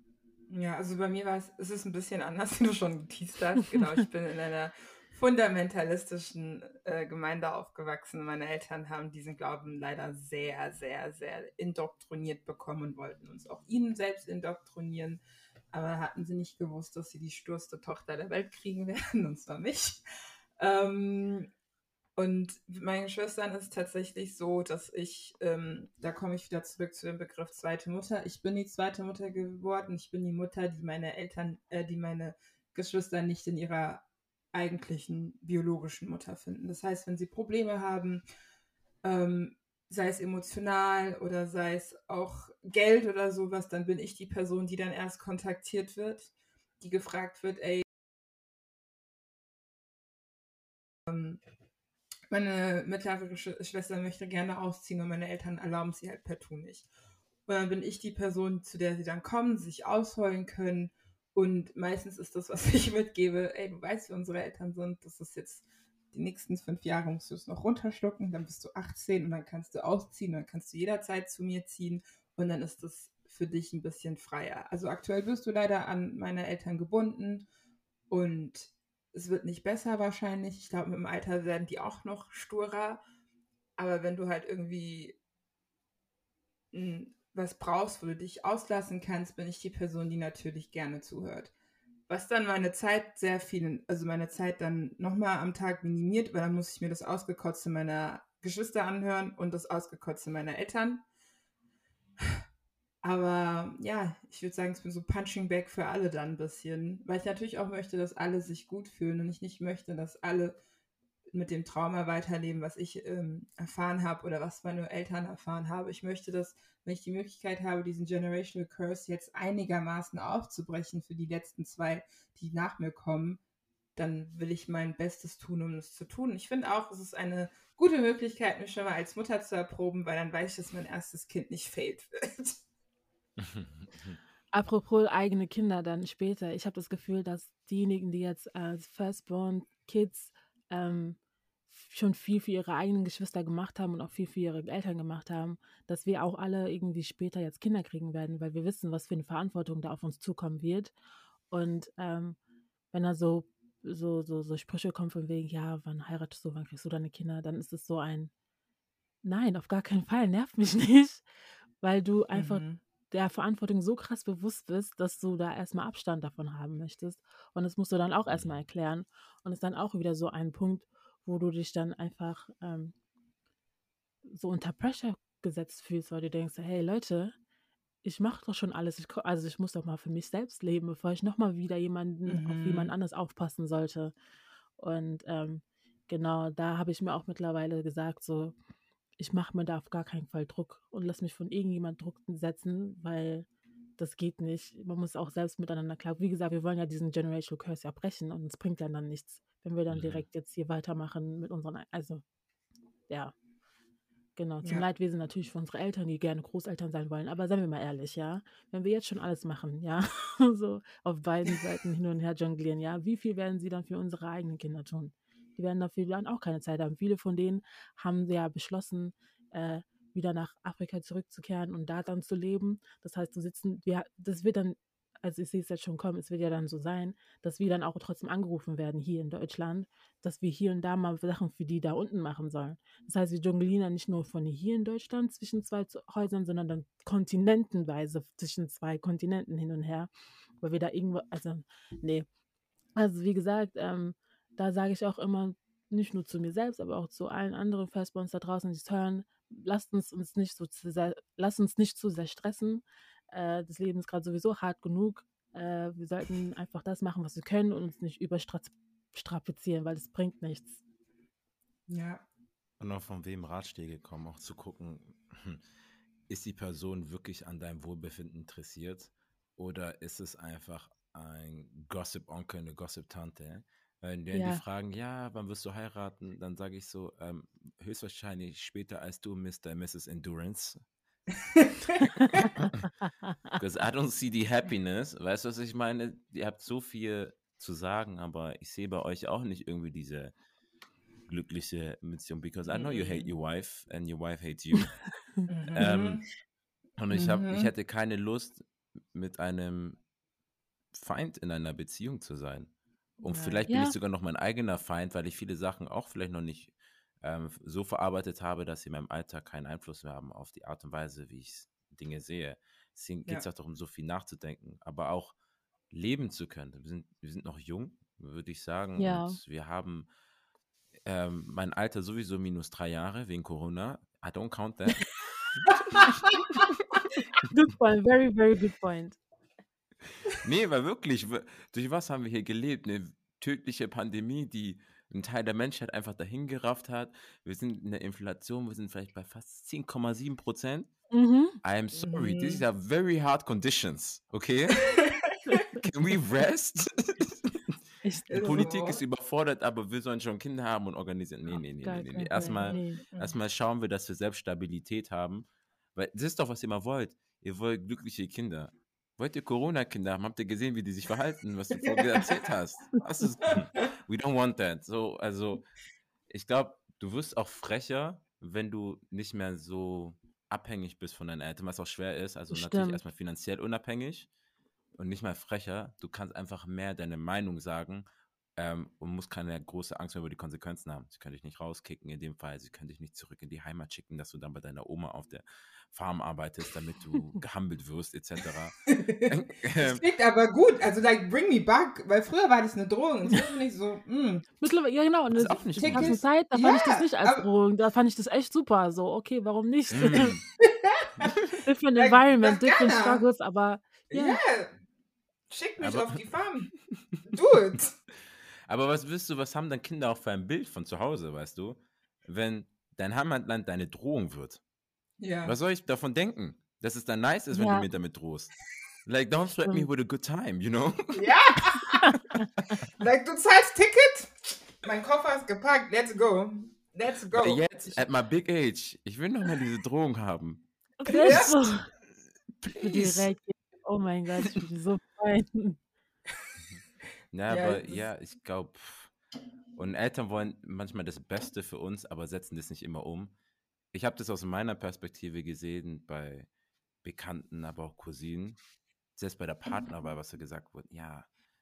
Ja, also bei mir es ist ein bisschen anders, wie du schon geteased hast. Genau, ich bin in einer fundamentalistischen Gemeinde aufgewachsen. Meine Eltern haben diesen Glauben leider sehr, sehr, sehr indoktriniert bekommen und wollten uns auch ihnen selbst indoktrinieren. Aber hatten sie nicht gewusst, dass sie die sturste Tochter der Welt kriegen werden, und zwar mich. Und mit meinen Geschwistern ist es tatsächlich so, dass da komme ich wieder zurück zu dem Begriff zweite Mutter. Ich bin die zweite Mutter geworden. Ich bin die Mutter, die meine Geschwister nicht in ihrer eigentlichen biologischen Mutter finden. Das heißt, wenn sie Probleme haben, sei es emotional oder sei es auch Geld oder sowas, dann bin ich die Person, die dann erst kontaktiert wird, die gefragt wird, ey, meine mittlere Schwester möchte gerne ausziehen und meine Eltern erlauben sie halt partout nicht. Und dann bin ich die Person, zu der sie dann kommen, sich ausheulen können. Und meistens ist das, was ich mitgebe, ey, du weißt, wie unsere Eltern sind, das ist jetzt die nächsten 5 Jahre musst du es noch runterschlucken, dann bist du 18 und dann kannst du ausziehen, dann kannst du jederzeit zu mir ziehen und dann ist das für dich ein bisschen freier. Also aktuell bist du leider an meine Eltern gebunden und es wird nicht besser wahrscheinlich. Ich glaube, mit dem Alter werden die auch noch sturer. Aber wenn du halt irgendwie was brauchst, wo du dich auslassen kannst, bin ich die Person, die natürlich gerne zuhört. Was dann meine Zeit meine Zeit dann nochmal am Tag minimiert, weil dann muss ich mir das Ausgekotzte meiner Geschwister anhören und das Ausgekotzte meiner Eltern. Aber ja, ich würde sagen, ich bin so Punching Bag für alle dann ein bisschen, weil ich natürlich auch möchte, dass alle sich gut fühlen und ich nicht möchte, dass alle mit dem Trauma weiterleben, was ich erfahren habe oder was meine Eltern erfahren haben. Ich möchte, dass, wenn ich die Möglichkeit habe, diesen Generational Curse jetzt einigermaßen aufzubrechen für die letzten 2, die nach mir kommen, dann will ich mein Bestes tun, um das zu tun. Ich finde auch, es ist eine gute Möglichkeit, mich schon mal als Mutter zu erproben, weil dann weiß ich, dass mein erstes Kind nicht failed wird. Apropos eigene Kinder dann später. Ich habe das Gefühl, dass diejenigen, die jetzt als Firstborn Kids schon viel für ihre eigenen Geschwister gemacht haben und auch viel für ihre Eltern gemacht haben, dass wir auch alle irgendwie später jetzt Kinder kriegen werden, weil wir wissen, was für eine Verantwortung da auf uns zukommen wird. Und wenn da so Sprüche kommen von wegen, ja, wann heiratest du, wann kriegst du deine Kinder, dann ist es so ein, nein, auf gar keinen Fall, nervt mich nicht, weil du einfach der Verantwortung so krass bewusst bist, dass du da erstmal Abstand davon haben möchtest. Und das musst du dann auch erstmal erklären. Und es ist dann auch wieder so ein Punkt, wo du dich dann einfach so unter Pressure gesetzt fühlst, weil du denkst, hey Leute, ich mache doch schon alles. Ich muss doch mal für mich selbst leben, bevor ich nochmal wieder auf jemand anders aufpassen sollte. Und genau, da habe ich mir auch mittlerweile gesagt, so, ich mache mir da auf gar keinen Fall Druck und lass mich von irgendjemand Druck setzen, weil das geht nicht. Man muss auch selbst miteinander klar. Wie gesagt, wir wollen ja diesen Generational Curse ja brechen und es bringt ja dann nichts, wenn wir dann direkt jetzt hier weitermachen mit unseren, also ja, genau, zum Leidwesen natürlich für unsere Eltern, die gerne Großeltern sein wollen, aber seien wir mal ehrlich, ja, wenn wir jetzt schon alles machen, ja, so auf beiden Seiten hin und her jonglieren, ja, wie viel werden sie dann für unsere eigenen Kinder tun? Die werden dafür dann auch keine Zeit haben. Viele von denen haben ja beschlossen, wieder nach Afrika zurückzukehren und da dann zu leben. Das heißt, das wird dann, also ich sehe es jetzt schon kommen, es wird ja dann so sein, dass wir dann auch trotzdem angerufen werden hier in Deutschland, dass wir hier und da mal Sachen für die da unten machen sollen. Das heißt, wir jonglieren dann nicht nur von hier in Deutschland zwischen 2 Häusern, sondern dann kontinentenweise zwischen 2 Kontinenten hin und her, weil wir da irgendwo, also nee. Also wie gesagt, da sage ich auch immer, nicht nur zu mir selbst, aber auch zu allen anderen Firstborns da draußen, die es hören, lasst uns nicht zu sehr stressen. Das Leben ist gerade sowieso hart genug. Wir sollten einfach das machen, was wir können und uns nicht überstrapazieren, weil das bringt nichts. Ja. Und auch von wem Ratschläge kommen, auch zu gucken, ist die Person wirklich an deinem Wohlbefinden interessiert oder ist es einfach ein Gossip-Onkel, eine Gossip-Tante? Wenn die fragen, ja, wann wirst du heiraten? Dann sage ich so, höchstwahrscheinlich später als du, Mr. und Mrs. Endurance. Because I don't see the happiness. Weißt du, was ich meine? Ihr habt so viel zu sagen, aber ich sehe bei euch auch nicht irgendwie diese glückliche Beziehung, because I know you hate your wife and your wife hates you. Und ich hätte keine Lust, mit einem Feind in einer Beziehung zu sein. Und Nein. vielleicht bin ich Ja, sogar noch mein eigener Feind, weil ich viele Sachen auch vielleicht noch nicht so verarbeitet habe, dass sie in meinem Alltag keinen Einfluss mehr haben auf die Art und Weise, wie ich Dinge sehe. Deswegen geht es Ja. auch darum, so viel nachzudenken, aber auch leben zu können. Wir sind noch jung, würde ich sagen, ja. und wir haben mein Alter sowieso minus 3 Jahre wegen Corona. I don't count that. Good point. Very, very good point. Nee, weil wirklich, durch was haben wir hier gelebt? Eine tödliche Pandemie, die einen Teil der Menschheit einfach dahingerafft hat. Wir sind in der Inflation, wir sind vielleicht bei fast 10,7%. Mhm. I'm sorry, these Mhm. are very hard conditions, okay? Can we rest? Ich, Die Ist Politik so. ist überfordert, aber wir sollen schon Kinder haben und organisieren. auf Nee. gar keinen Fall. Erstmal Nee. erstmal schauen wir, dass wir selbst Stabilität haben. Weil das ist doch, was ihr immer wollt. Ihr wollt glückliche Kinder. Wollt ihr Corona-Kinder haben? Habt ihr gesehen, wie die sich verhalten, was du vorher erzählt hast? Das ist, we don't want that. So, also, ich glaube, du wirst auch frecher, wenn du nicht mehr so abhängig bist von deinen Eltern, was auch schwer ist. Also natürlich Stimmt. erstmal finanziell unabhängig und nicht mal frecher. Du kannst einfach mehr deine Meinung sagen und musst keine große Angst mehr über die Konsequenzen haben. Sie können dich nicht rauskicken in dem Fall. Sie können dich nicht zurück in die Heimat schicken, dass du dann bei deiner Oma auf der Farm arbeitest, damit du gehandelt wirst, etc. Das klingt aber gut. Also, like, bring me back. Weil früher war das eine Drohung. Und jetzt bin ich so, Mittlerweile, ja genau, Das ist in auch nicht der gut. ganzen Tickets. Zeit, da fand ich das Ja, nicht als aber Drohung, da fand ich das echt super, so, okay, warum nicht? Mm. Different like, environment, das different gerne. struggles, aber Ja. ja, Schick mich Aber, auf die Farm. Do it. aber was haben dann Kinder auch für ein Bild von zu Hause, weißt du? Wenn dein Heimatland deine Drohung wird. Ja. Was soll ich davon denken? Dass es dann nice ist, wenn du ja, mir damit drohst. Like, don't threaten me stimmt. with a good time, you know? Ja. Like, du zahlst Ticket. Mein Koffer ist gepackt. Let's go. Let's Weil go. jetzt, at my big age, ich will noch mal diese Drohung haben. Selbst so, Please. direkt, oh mein Gott, ich bin so fein. Ja, Ja, aber das ja, ich glaube, und Eltern wollen manchmal das Beste für uns, aber setzen das nicht immer um. Ich habe das aus meiner Perspektive gesehen bei Bekannten, aber auch Cousinen. Selbst bei der Partnerwahl, was da gesagt wurde, ja,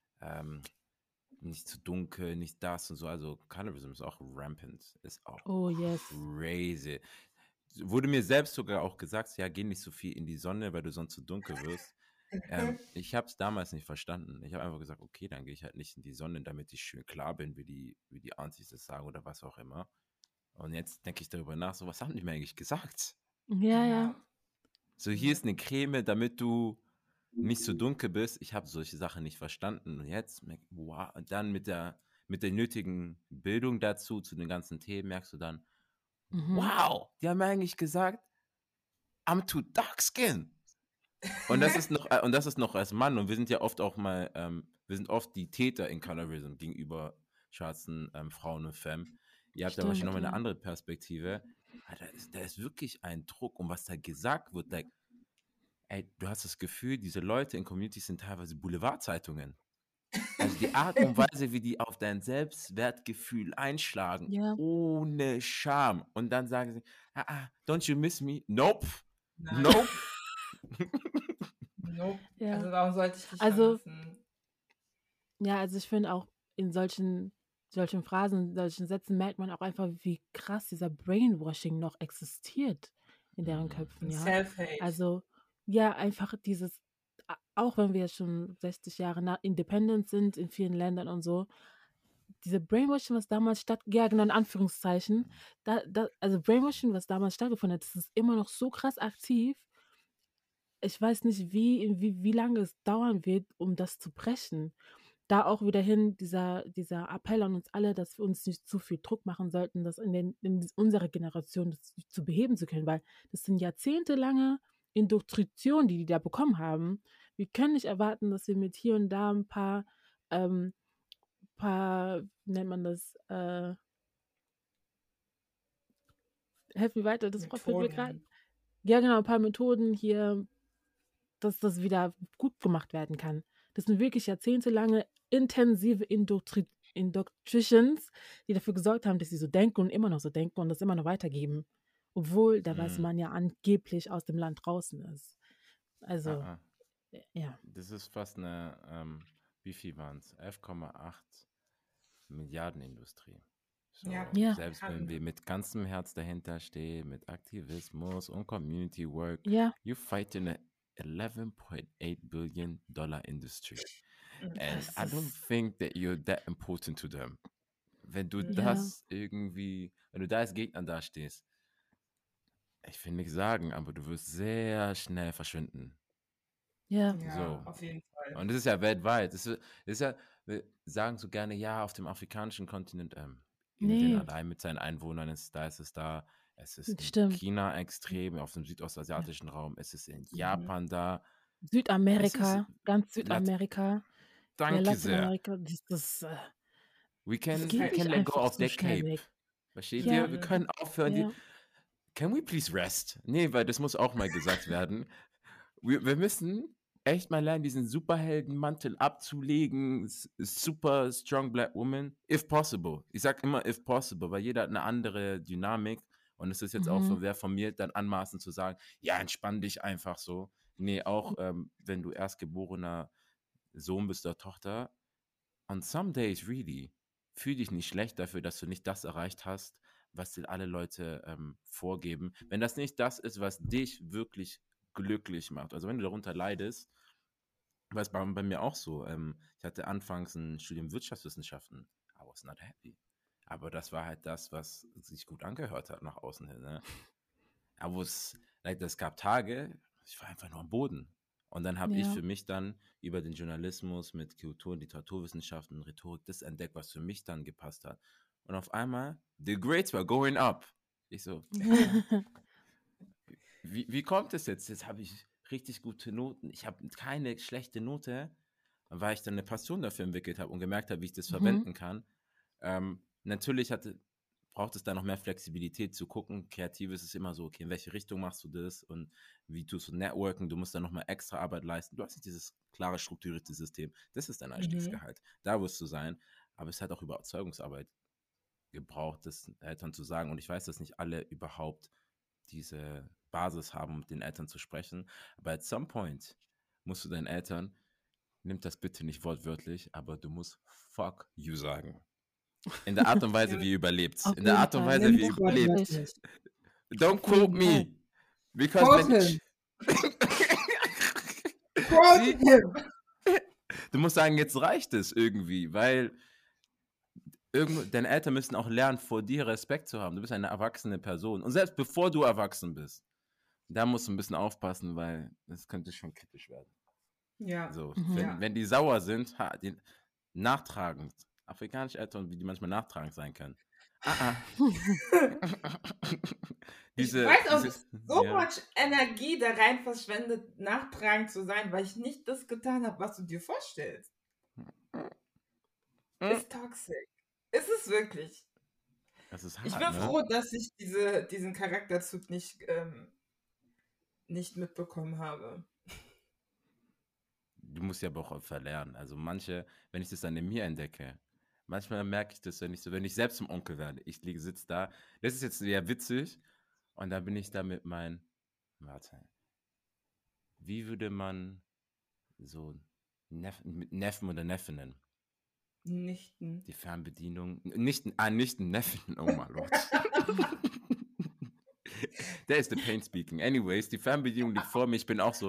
nicht zu dunkel, nicht das und so. Also Colorism ist auch rampant, ist auch Oh yes, crazy. Wurde mir selbst sogar auch gesagt, ja, geh nicht so viel in die Sonne, weil du sonst zu dunkel wirst. Ich habe es damals nicht verstanden. Ich habe einfach gesagt, okay, dann gehe ich halt nicht in die Sonne, damit ich schön klar bin, wie die Aunties das sagen oder was auch immer. Und jetzt denke ich darüber nach, so was haben die mir eigentlich gesagt? ja, So, hier ist eine Creme, damit du nicht so dunkel bist. Ich habe solche Sachen nicht verstanden. Und jetzt, wow, und dann mit der nötigen Bildung dazu, zu den ganzen Themen, merkst du dann, wow, die haben mir eigentlich gesagt, I'm too dark skin. Und das ist noch als Mann, und wir sind ja oft auch mal, wir sind oft die Täter in Colorism gegenüber schwarzen Frauen und Femmes. Ihr habt ja wahrscheinlich stimmt, nochmal eine ja. andere Perspektive. Da ist wirklich ein Druck, und was da gesagt wird, like, ey, du hast das Gefühl, diese Leute in Communities sind teilweise Boulevardzeitungen. Also die Art und Weise, wie die auf dein Selbstwertgefühl einschlagen, Ja, ohne Scham. Und dann sagen sie, don't you miss me? Nope. Nein. Nope. Nope. ja. Also, warum sollte ich dich Also, vermissen? ja, also ich finde auch in solchen Phrasen, solchen Sätzen merkt man auch einfach, wie krass dieser Brainwashing noch existiert in deren Köpfen, ja. Self-hate. Also, ja, einfach dieses, auch wenn wir jetzt schon 60 Jahre nach Independent sind in vielen Ländern und so, diese Brainwashing, was damals ja genau, in Anführungszeichen, also Brainwashing, was damals stattgefunden hat, das ist immer noch so krass aktiv. Ich weiß nicht, wie lange es dauern wird, um das zu brechen. Da auch wieder hin, dieser Appell an uns alle, dass wir uns nicht zu viel Druck machen sollten, das in unserer Generation das zu beheben zu können, weil das sind jahrzehntelange Indoktrination, die da bekommen haben. Wir können nicht erwarten, dass wir mit hier und da ein paar, wie nennt man das, helf mir weiter, das Wort fällt mir gerade. Methoden. Ja, genau, ein paar Methoden hier, dass das wieder gut gemacht werden kann. Das sind wirklich jahrzehntelange intensive Indoctrinations, die dafür gesorgt haben, dass sie so denken und immer noch so denken und das immer noch weitergeben. Obwohl der weiße Mann ja angeblich aus dem Land draußen ist. Also, ja. Das ist fast eine, wie viel waren es? 11,8 Milliarden Industrie. So, Ja. Ja. selbst wenn Kann- wir mit ganzem Herz dahinter stehen, mit Aktivismus und Community Work, Ja, you fight in a $11.8 billion industry. And das I don't ist, think that you're that important to them. Wenn du Ja. das irgendwie, wenn du da als Gegner dastehst, ich will nicht sagen, aber du wirst sehr schnell verschwinden. ja, Ja, So. auf jeden Fall. Und das ist ja weltweit. Das ist ja, wir sagen so gerne, ja, auf dem afrikanischen Kontinent, Indien Nee. allein mit seinen Einwohnern ist es da. Es ist in Stimmt. China extrem, auf dem südostasiatischen Raum. Es ist in Japan da. Südamerika, ganz Südamerika. Ja, Danke sehr. Lateinamerika, das We can geht let nicht go einfach of so that schnell cape. weg. Versteht Ja. ihr? Wir können aufhören. Ja. Can we please rest? Nee, weil das muss auch mal gesagt werden. Wir müssen echt mal lernen, diesen Superheldenmantel abzulegen. Super strong black woman. If possible. Ich sag immer if possible, weil jeder hat eine andere Dynamik. Und es ist jetzt auch so, wer von mir dann anmaßen zu sagen, ja, entspann dich einfach so. Nee, auch wenn du erstgeborener Sohn bist oder Tochter, on some days really, fühl dich nicht schlecht dafür, dass du nicht das erreicht hast, was dir alle Leute vorgeben. Wenn das nicht das ist, was dich wirklich glücklich macht, also wenn du darunter leidest, war es bei mir auch so. Ich hatte anfangs ein Studium Wirtschaftswissenschaften. I was not happy. Aber das war halt das, was sich gut angehört hat nach außen hin. Ne? Es gab Tage, ich war einfach nur am Boden. Und dann habe ich Ja. für mich dann über den Journalismus mit Kultur- und Literaturwissenschaften, Rhetorik, das entdeckt, was für mich dann gepasst hat. Und auf einmal, the grades were going up. Ich so, wie kommt es jetzt? Jetzt habe ich richtig gute Noten. Ich habe keine schlechte Note, weil ich dann eine Passion dafür entwickelt habe und gemerkt habe, wie ich das verwenden kann. Natürlich braucht es da noch mehr Flexibilität zu gucken. Kreatives ist immer so, okay, in welche Richtung machst du das und wie tust du Networken? Du musst dann nochmal extra Arbeit leisten. Du hast nicht dieses klare, strukturierte System. Das ist dein Einstiegsgehalt. Da wirst du sein. Aber es hat auch Überzeugungsarbeit gebraucht, das Eltern zu sagen. Und ich weiß, dass nicht alle überhaupt diese Basis haben, um mit den Eltern zu sprechen. Aber at some point musst du deinen Eltern, nimm das bitte nicht wortwörtlich, aber du musst fuck you sagen. In der Art und Weise, wie ihr überlebt. Auf In der jeden Art und Fall. Weise, wie ihr Nimm das überlebt. wortwörtlich. Don't Auf quote jeden Fall. me. Because wenn Quote ich, Quote him. du musst sagen, jetzt reicht es irgendwie, weil deine Eltern müssen auch lernen, vor dir Respekt zu haben. Du bist eine erwachsene Person. Und selbst bevor du erwachsen bist, da musst du ein bisschen aufpassen, weil das könnte schon kritisch werden. Ja. So, Ja. wenn die sauer sind, nachtragend. Afrikanische Eltern, wie die manchmal nachtragend sein können. Ich weiß auch so ja. much Energie da rein verschwendet, nachtragend zu sein, weil ich nicht das getan habe, was du dir vorstellst. Ist toxisch. Ist es wirklich. Das ist hart, Ich bin ne? froh, dass ich diesen Charakterzug nicht mitbekommen habe. Du musst ja aber auch verlernen. Also wenn ich das dann in mir entdecke, manchmal merke ich das, wenn ich selbst zum Onkel werde. Ich sitze da, das ist jetzt sehr witzig, und dann bin ich da mit wie würde man so Neffen oder Neffinnen? Nichten. Die Fernbedienung, Nichten, Neffen, oh mein Gott. There is the pain speaking. Anyways, die Fernbedienung liegt vor mir, ich bin auch so,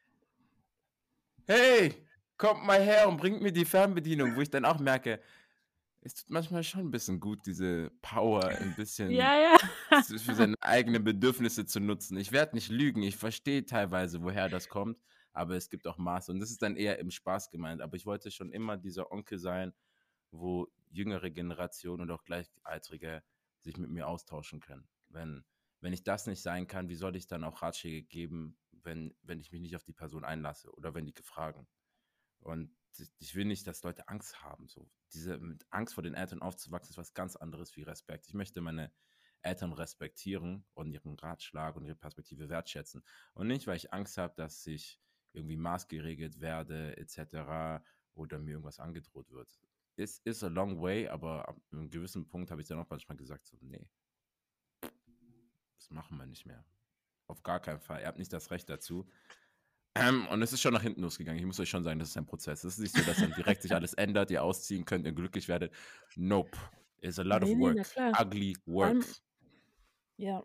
hey, kommt mal her und bringt mir die Fernbedienung, wo ich dann auch merke, es tut manchmal schon ein bisschen gut, diese Power ein bisschen Ja. für seine eigenen Bedürfnisse zu nutzen. Ich werde nicht lügen, ich verstehe teilweise, woher das kommt, aber es gibt auch Maße und das ist dann eher im Spaß gemeint. Aber ich wollte schon immer dieser Onkel sein, wo jüngere Generationen und auch Gleichaltrige sich mit mir austauschen können. Wenn ich das nicht sein kann, wie soll ich dann auch Ratschläge geben, wenn ich mich nicht auf die Person einlasse oder wenn die gefragen. Und ich will nicht, dass Leute Angst haben. So. Mit Angst vor den Eltern aufzuwachsen, ist was ganz anderes wie Respekt. Ich möchte meine Eltern respektieren und ihren Ratschlag und ihre Perspektive wertschätzen. Und nicht, weil ich Angst habe, dass ich irgendwie maßgeregelt werde, etc. oder mir irgendwas angedroht wird. Es ist a long way, aber ab einem gewissen Punkt habe ich dann auch manchmal gesagt, so, nee, das machen wir nicht mehr. Auf gar keinen Fall. Ihr habt nicht das Recht dazu. Und es ist schon nach hinten losgegangen. Ich muss euch schon sagen, das ist ein Prozess. Es ist nicht so, dass dann direkt sich alles ändert, ihr ausziehen könnt, ihr glücklich werdet. Nope. It's a lot of Nee, work. na klar. Ugly work. Ja.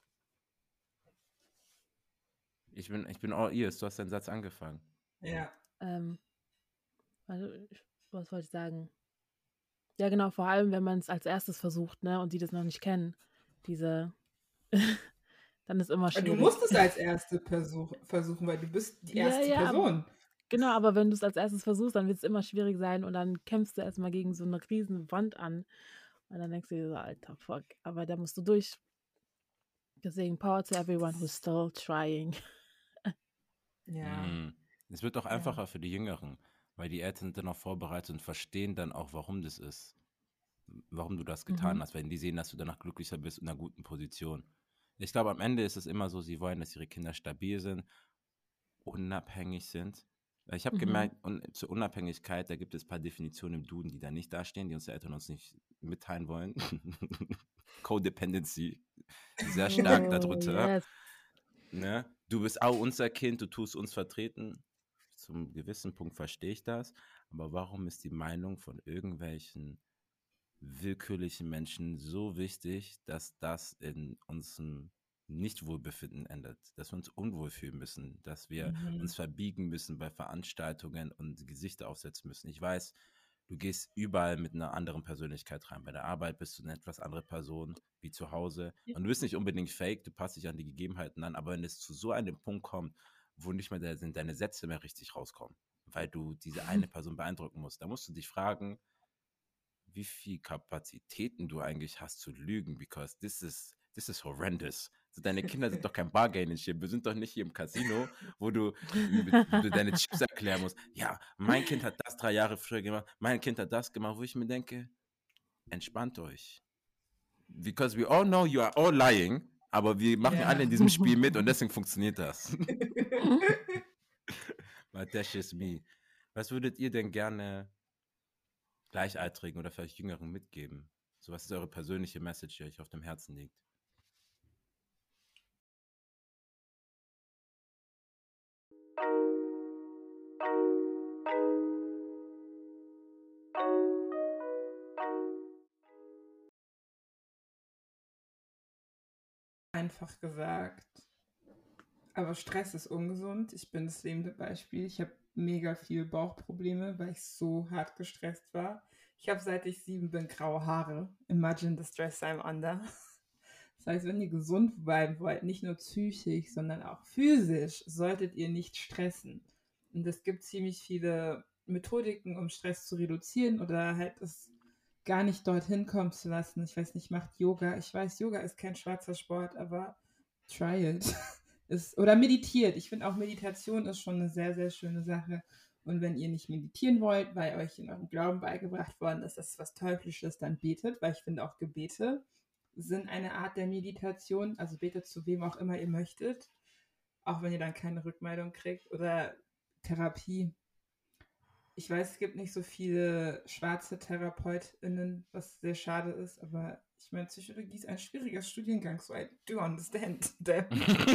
Ich bin all ears. Du hast deinen Satz angefangen. Ja. Was wollte ich sagen? Ja, genau, vor allem, wenn man es als erstes versucht, ne, und die das noch nicht kennen. Dann ist immer Aber schwierig. du musst es als erste versuchen, weil du bist die erste Person. Genau, aber wenn du es als erstes versuchst, dann wird es immer schwierig sein und dann kämpfst du erstmal gegen so eine riesen Wand an. Und dann denkst du dir so, alter, fuck. Aber da musst du durch. Deswegen Power to everyone who's still trying. Ja. Es wird auch einfacher für die Jüngeren, weil die Eltern sind dann auch vorbereitet und verstehen dann auch, warum das ist. Warum du das getan hast, wenn die sehen, dass du danach glücklicher bist in einer guten Position. Ich glaube, am Ende ist es immer so, sie wollen, dass ihre Kinder stabil sind, unabhängig sind. Ich habe gemerkt, zur Unabhängigkeit, da gibt es ein paar Definitionen im Duden, die da nicht dastehen, die unsere Eltern uns nicht mitteilen wollen. Codependency, sehr stark darunter. Yes. Ne? Du bist auch unser Kind, du tust uns vertreten. Zum gewissen Punkt verstehe ich das. Aber warum ist die Meinung von irgendwelchen willkürlichen Menschen so wichtig, dass das in unserem Nichtwohlbefinden ändert, dass wir uns unwohl fühlen müssen, dass wir uns verbiegen müssen bei Veranstaltungen und Gesichter aufsetzen müssen. Ich weiß, du gehst überall mit einer anderen Persönlichkeit rein. Bei der Arbeit bist du eine etwas andere Person wie zu Hause. Und du bist nicht unbedingt fake, du passt dich an die Gegebenheiten an, aber wenn es zu so einem Punkt kommt, wo nicht mehr deine Sätze mehr richtig rauskommen, weil du diese eine Person beeindrucken musst, da musst du dich fragen, wie viel Kapazitäten du eigentlich hast zu lügen, because this is horrendous. So, deine Kinder sind doch kein Bargaining-Chip. Wir sind doch nicht hier im Casino, wo du deine Chips erklären musst. Ja, mein Kind hat das 3 Jahre früher gemacht, mein Kind hat das gemacht, wo ich mir denke, entspannt euch. Because we all know you are all lying, aber wir machen alle in diesem Spiel mit und deswegen funktioniert das. But that's just me. Was würdet ihr denn gerne Gleichaltrigen oder vielleicht Jüngeren mitgeben? So, was ist eure persönliche Message, die euch auf dem Herzen liegt? Einfach gesagt. Aber Stress ist ungesund. Ich bin das lebende Beispiel. Ich habe mega viele Bauchprobleme, weil ich so hart gestresst war. Ich habe, seit ich 7 bin, graue Haare. Imagine the stress I'm under. Das heißt, wenn ihr gesund bleiben wollt, nicht nur psychisch, sondern auch physisch, solltet ihr nicht stressen. Und es gibt ziemlich viele Methodiken, um Stress zu reduzieren oder halt es gar nicht dorthin kommen zu lassen. Ich weiß nicht, macht Yoga. Ich weiß, Yoga ist kein schwarzer Sport, aber try it. Oder meditiert. Ich finde auch Meditation ist schon eine sehr, sehr schöne Sache. Und wenn ihr nicht meditieren wollt, weil euch in eurem Glauben beigebracht worden ist, dass es was Teuflisches, dann betet, weil ich finde auch Gebete sind eine Art der Meditation. Also betet zu wem auch immer ihr möchtet, auch wenn ihr dann keine Rückmeldung kriegt. Oder Therapie. Ich weiß, es gibt nicht so viele schwarze TherapeutInnen, was sehr schade ist, aber ich meine, Psychologie ist ein schwieriger Studiengang, so I do understand them.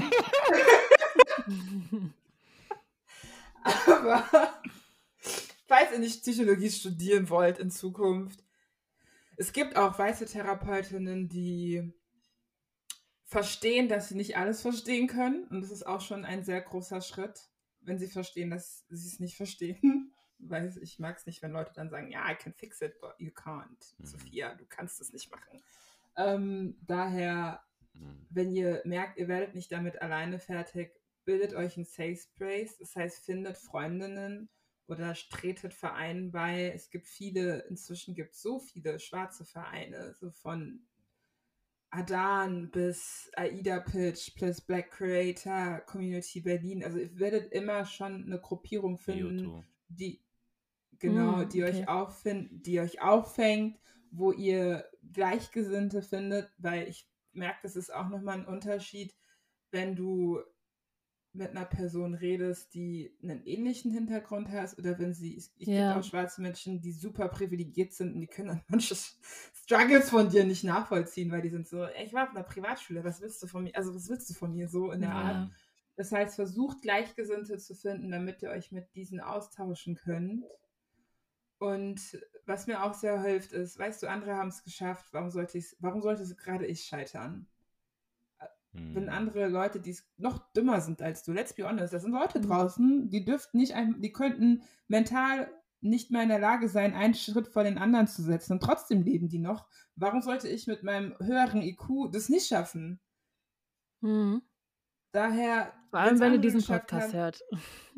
Aber falls ihr nicht Psychologie studieren wollt in Zukunft, es gibt auch weiße Therapeutinnen, die verstehen, dass sie nicht alles verstehen können. Und das ist auch schon ein sehr großer Schritt, wenn sie verstehen, dass sie es nicht verstehen. Weil ich mag es nicht, wenn Leute dann sagen, ja, I can fix it, but you can't. Sophia, du kannst es nicht machen. Daher, wenn ihr merkt, ihr werdet nicht damit alleine fertig, bildet euch ein Safe Space. Das heißt, findet Freundinnen oder tretet Vereinen bei. Es gibt inzwischen gibt es so viele schwarze Vereine, so von Adan bis Aida Pitch plus Black Creator Community Berlin. Also ihr werdet immer schon eine Gruppierung finden, die euch auffängt, wo ihr Gleichgesinnte findet, weil ich merke, das ist auch nochmal ein Unterschied, wenn du mit einer Person redest, die einen ähnlichen Hintergrund hat oder wenn es gibt auch schwarze Menschen, die super privilegiert sind und die können dann manche Struggles von dir nicht nachvollziehen, weil die sind so, ich war auf einer Privatschule, was willst du von mir, so in der Art. Das heißt, versucht Gleichgesinnte zu finden, damit ihr euch mit diesen austauschen könnt. Und was mir auch sehr hilft, ist, weißt du, andere haben es geschafft, warum sollte gerade ich scheitern? Wenn andere Leute, die noch dümmer sind als du, let's be honest, das sind Leute draußen, die könnten mental nicht mehr in der Lage sein, einen Schritt vor den anderen zu setzen und trotzdem leben die noch. Warum sollte ich mit meinem höheren IQ das nicht schaffen? Mhm. Daher, Vor allem, wenn ihr andere diesen geschafft Podcast haben- hört.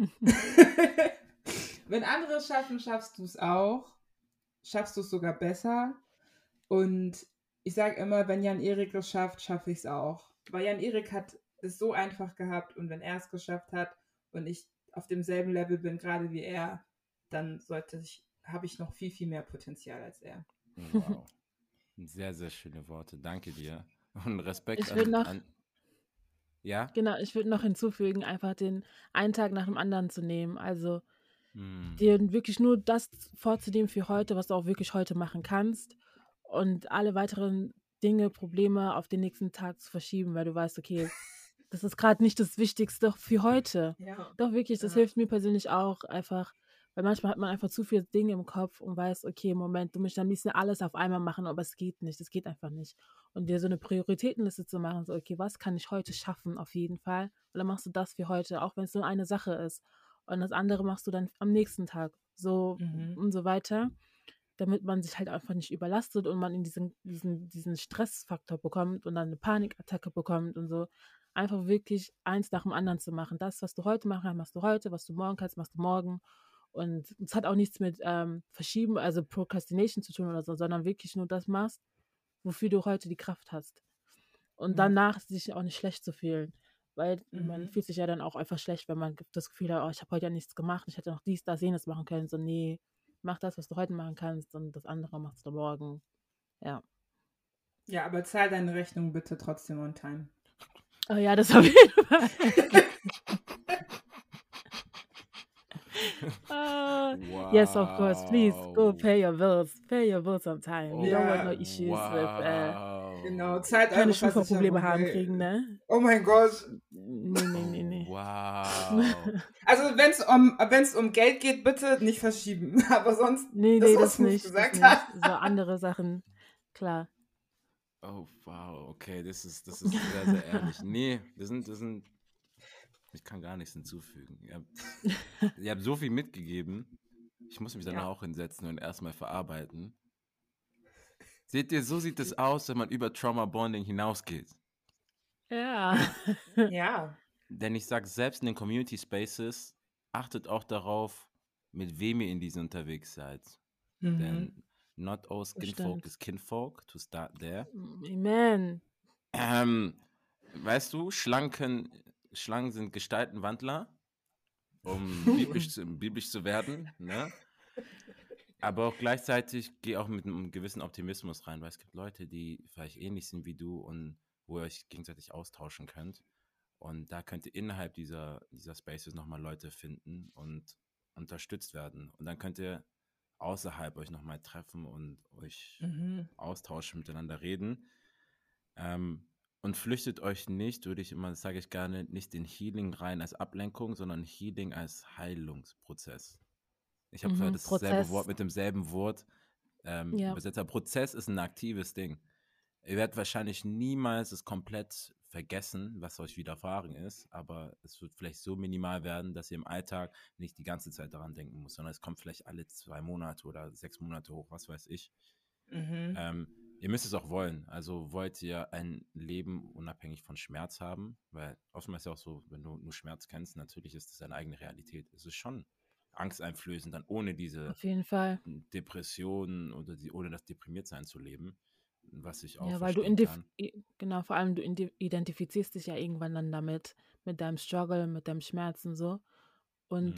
Wenn andere es schaffen, schaffst du es auch. Schaffst du es sogar besser. Und ich sage immer, wenn Jan-Erik es schafft, schaffe ich es auch. Weil Jan-Erik hat es so einfach gehabt und wenn er es geschafft hat und ich auf demselben Level bin, gerade wie er, dann habe ich noch viel, viel mehr Potenzial als er. Wow. Sehr, sehr schöne Worte. Danke dir. Und Respekt Ich würde noch, an. Ja? genau, ich würde noch hinzufügen, einfach den einen Tag nach dem anderen zu nehmen. Also Hm. dir wirklich nur das vorzunehmen für heute, was du auch wirklich heute machen kannst und alle weiteren Dinge, Probleme auf den nächsten Tag zu verschieben, weil du weißt, okay, das ist gerade nicht das Wichtigste für heute. Ja. Doch wirklich, das Ja. hilft mir persönlich auch einfach, weil manchmal hat man einfach zu viele Dinge im Kopf und weiß, okay, Moment, du möchtest am liebsten alles auf einmal machen, aber es geht nicht, es geht einfach nicht. Und dir so eine Prioritätenliste zu machen, so, okay, was kann ich heute schaffen, auf jeden Fall. Und dann machst du das für heute, auch wenn es nur eine Sache ist. Und das andere machst du dann am nächsten Tag, so und so weiter, damit man sich halt einfach nicht überlastet und man in diesen Stressfaktor bekommt und dann eine Panikattacke bekommt und so. Einfach wirklich eins nach dem anderen zu machen. Das, was du heute machen kannst, machst du heute, was du morgen kannst, machst du morgen. Und es hat auch nichts mit Verschieben, also Procrastination zu tun oder so, sondern wirklich nur das machst, wofür du heute die Kraft hast. Und danach sich auch nicht schlecht zu fühlen. Weil man fühlt sich ja dann auch einfach schlecht, wenn man das Gefühl hat, oh, ich habe heute ja nichts gemacht, ich hätte noch dies, das, jenes machen können. So, nee, mach das, was du heute machen kannst und das andere machst du morgen. Ja. Ja, aber zahl deine Rechnung bitte trotzdem on time. Oh ja, das auf jeden Fall. Yes, of course. Please go pay your bills. Pay your bills on time. We don't want no issues with Genau, zahlt keine eure Schufa-Probleme Versicherung, haben weil- kriegen, ne? Oh mein Gott. Nee. Wow. Also wenn es um Geld geht, bitte nicht verschieben. Aber sonst, Nee, was das du nicht. gesagt Das hast. nicht. So andere Sachen, klar. Oh, wow. Okay, das ist sehr, sehr ehrlich. Nee, das sind ich kann gar nichts hinzufügen. Ihr habt so viel mitgegeben. Ich muss mich dann auch hinsetzen und erstmal verarbeiten. Seht ihr, so sieht es aus, wenn man über Trauma Bonding hinausgeht. Ja. Ja. Denn ich sage selbst in den Community Spaces, achtet auch darauf, mit wem ihr in diesen unterwegs seid. Denn not all skinfolk stimmt. is kinfolk, to start there. Amen. Weißt du, Schlangen sind Gestaltenwandler, um biblisch zu werden, ne? Aber auch gleichzeitig geh auch mit einem gewissen Optimismus rein, weil es gibt Leute, die vielleicht ähnlich sind wie du und wo ihr euch gegenseitig austauschen könnt. Und da könnt ihr innerhalb dieser Spaces nochmal Leute finden und unterstützt werden. Und dann könnt ihr außerhalb euch nochmal treffen und euch austauschen, miteinander reden. Und flüchtet euch nicht, das sage ich gerne, nicht in Healing rein als Ablenkung, sondern Healing als Heilungsprozess. Ich habe vorher dasselbe Prozess. Wort mit demselben Wort übersetzt. Aber Prozess ist ein aktives Ding. Ihr werdet wahrscheinlich niemals es komplett vergessen, was euch widerfahren ist, aber es wird vielleicht so minimal werden, dass ihr im Alltag nicht die ganze Zeit daran denken müsst, sondern es kommt vielleicht alle 2 Monate oder 6 Monate hoch, was weiß ich. Ihr müsst es auch wollen. Also wollt ihr ein Leben unabhängig von Schmerz haben? Weil oftmals ist ja auch so, wenn du nur Schmerz kennst, natürlich ist es deine eigene Realität. Es ist schon angsteinflößend, dann ohne diese Auf jeden Fall. Depressionen oder ohne das Deprimiertsein zu leben, was ich auch Ja, weil du verstehen kann. genau, vor allem du identifizierst dich ja irgendwann dann damit, mit deinem Struggle, mit deinem Schmerz und so. Und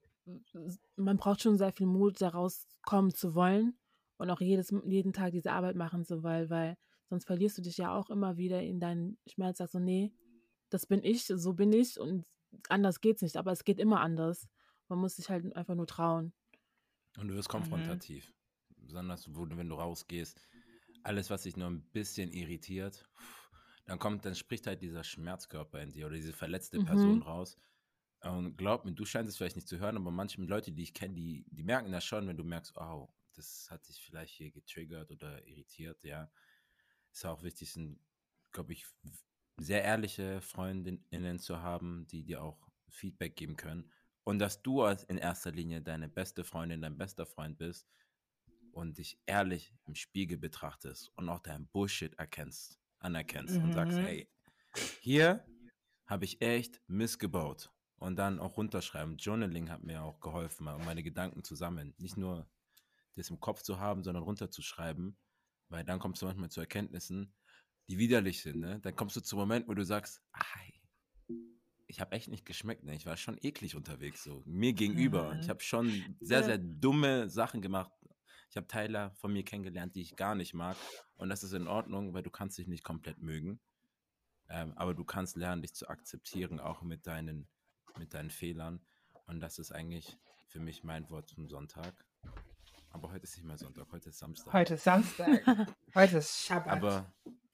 man braucht schon sehr viel Mut, da rauskommen zu wollen und auch jeden Tag diese Arbeit machen zu wollen, weil sonst verlierst du dich ja auch immer wieder in deinen Schmerz, sagst so, nee, das bin ich, so bin ich und anders geht's nicht, aber es geht immer anders. Man muss sich halt einfach nur trauen. Und du wirst konfrontativ. Besonders, wenn du rausgehst. Alles, was dich nur ein bisschen irritiert, dann spricht halt dieser Schmerzkörper in dir oder diese verletzte Person raus. Und glaub mir, du scheinst es vielleicht nicht zu hören, aber manche Leute, die ich kenne, die merken das schon, wenn du merkst, oh, das hat dich vielleicht hier getriggert oder irritiert, ja. Ist auch wichtig, sind, glaube ich, sehr ehrliche Freundinnen zu haben, die dir auch Feedback geben können. Und dass du in erster Linie deine beste Freundin, dein bester Freund bist und dich ehrlich im Spiegel betrachtest und auch deinen Bullshit anerkennst und sagst, hey, hier habe ich echt missgebaut. Und dann auch runterschreiben. Journaling hat mir auch geholfen, um meine Gedanken zu sammeln. Nicht nur das im Kopf zu haben, sondern runterzuschreiben, weil dann kommst du manchmal zu Erkenntnissen, die widerlich sind. Ne? Dann kommst du zum Moment, wo du sagst, ich habe echt nicht geschmeckt. Ne? Ich war schon eklig unterwegs, so mir gegenüber. Ich habe schon sehr, sehr dumme Sachen gemacht. Ich habe Teile von mir kennengelernt, die ich gar nicht mag. Und das ist in Ordnung, weil du kannst dich nicht komplett mögen. Aber du kannst lernen, dich zu akzeptieren, auch mit deinen Fehlern. Und das ist eigentlich für mich mein Wort zum Sonntag. Aber heute ist nicht mehr Sonntag, heute ist Samstag. Heute ist Samstag. Heute ist Schabbat.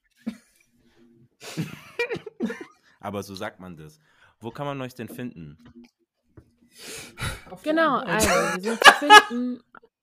Aber so sagt man das. Wo kann man euch denn finden? Genau, also wir sind zu finden.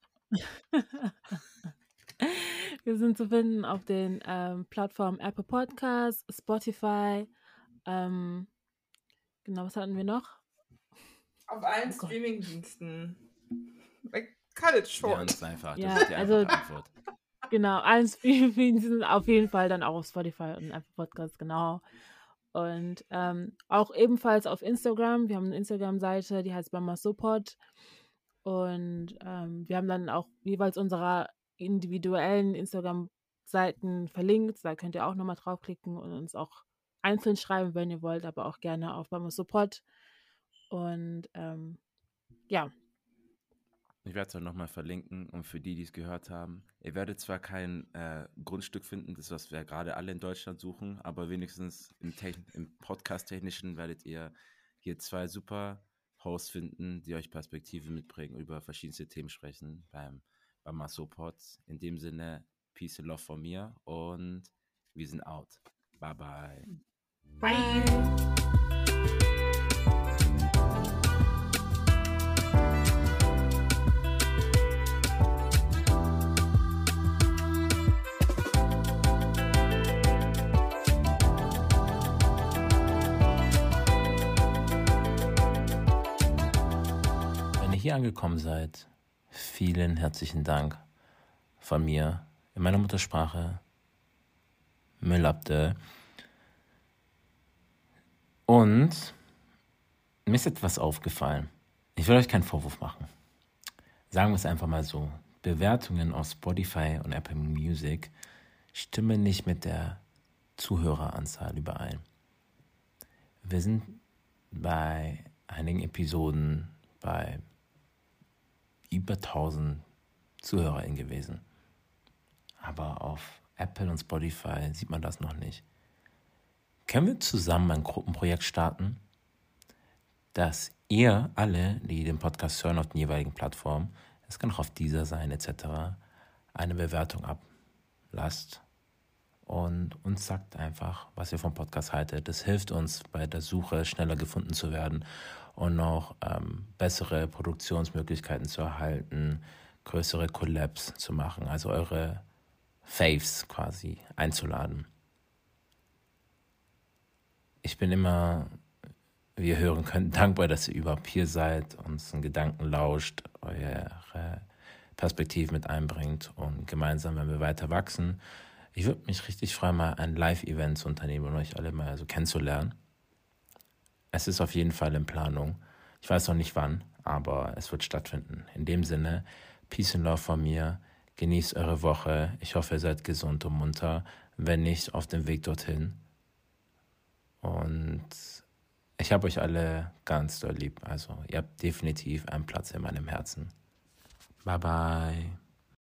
Wir sind zu finden auf den Plattformen Apple Podcasts, Spotify. Genau, was hatten wir noch? Auf allen Streamingdiensten. Cut it short. Ganz einfach, Ja, das ist die also- einfache Antwort. Genau, allen Streaming-Diensten auf jeden Fall dann auch auf Spotify und Apple Podcasts, genau. Und auch ebenfalls auf Instagram. Wir haben eine Instagram-Seite, die heißt Mamasopod. Und wir haben dann auch jeweils unsere individuellen Instagram-Seiten verlinkt. Da könnt ihr auch nochmal draufklicken und uns auch einzeln schreiben, wenn ihr wollt, aber auch gerne auf Mamasopod. Und ja, Ich werde es auch nochmal verlinken und für die es gehört haben. Ihr werdet zwar kein Grundstück finden, das was wir gerade alle in Deutschland suchen, aber wenigstens im Podcast-Technischen werdet ihr hier 2 super Hosts finden, die euch Perspektive mitbringen, über verschiedenste Themen sprechen beim Masopod. In dem Sinne, Peace and Love von mir und wir sind out. Bye bye. Bye. Wenn ihr hier angekommen seid, vielen herzlichen Dank von mir in meiner Muttersprache Müllabde. Und mir ist etwas aufgefallen. Ich will euch keinen Vorwurf machen. Sagen wir es einfach mal so. Bewertungen auf Spotify und Apple Music stimmen nicht mit der Zuhöreranzahl überein. Wir sind bei einigen Episoden bei über 1000 ZuhörerInnen gewesen. Aber auf Apple und Spotify sieht man das noch nicht. Können wir zusammen ein Gruppenprojekt starten, dass ihr alle, die den Podcast hören auf den jeweiligen Plattformen, es kann auch auf dieser sein etc., eine Bewertung ablasst und uns sagt einfach, was ihr vom Podcast haltet. Das hilft uns bei der Suche, schneller gefunden zu werden und auch bessere Produktionsmöglichkeiten zu erhalten, größere Collabs zu machen, also eure Faves quasi einzuladen. Ich bin immer, wie ihr hören könnt, dankbar, dass ihr überhaupt hier seid, uns einen Gedanken lauscht, eure Perspektive mit einbringt und gemeinsam, wenn wir weiter wachsen. Ich würde mich richtig freuen, mal ein Live-Event zu unternehmen und euch alle mal so kennenzulernen. Es ist auf jeden Fall in Planung. Ich weiß noch nicht wann, aber es wird stattfinden. In dem Sinne, Peace and Love von mir. Genießt eure Woche. Ich hoffe, ihr seid gesund und munter. Wenn nicht, auf dem Weg dorthin. Und ich habe euch alle ganz doll lieb. Also ihr habt definitiv einen Platz in meinem Herzen. Bye bye.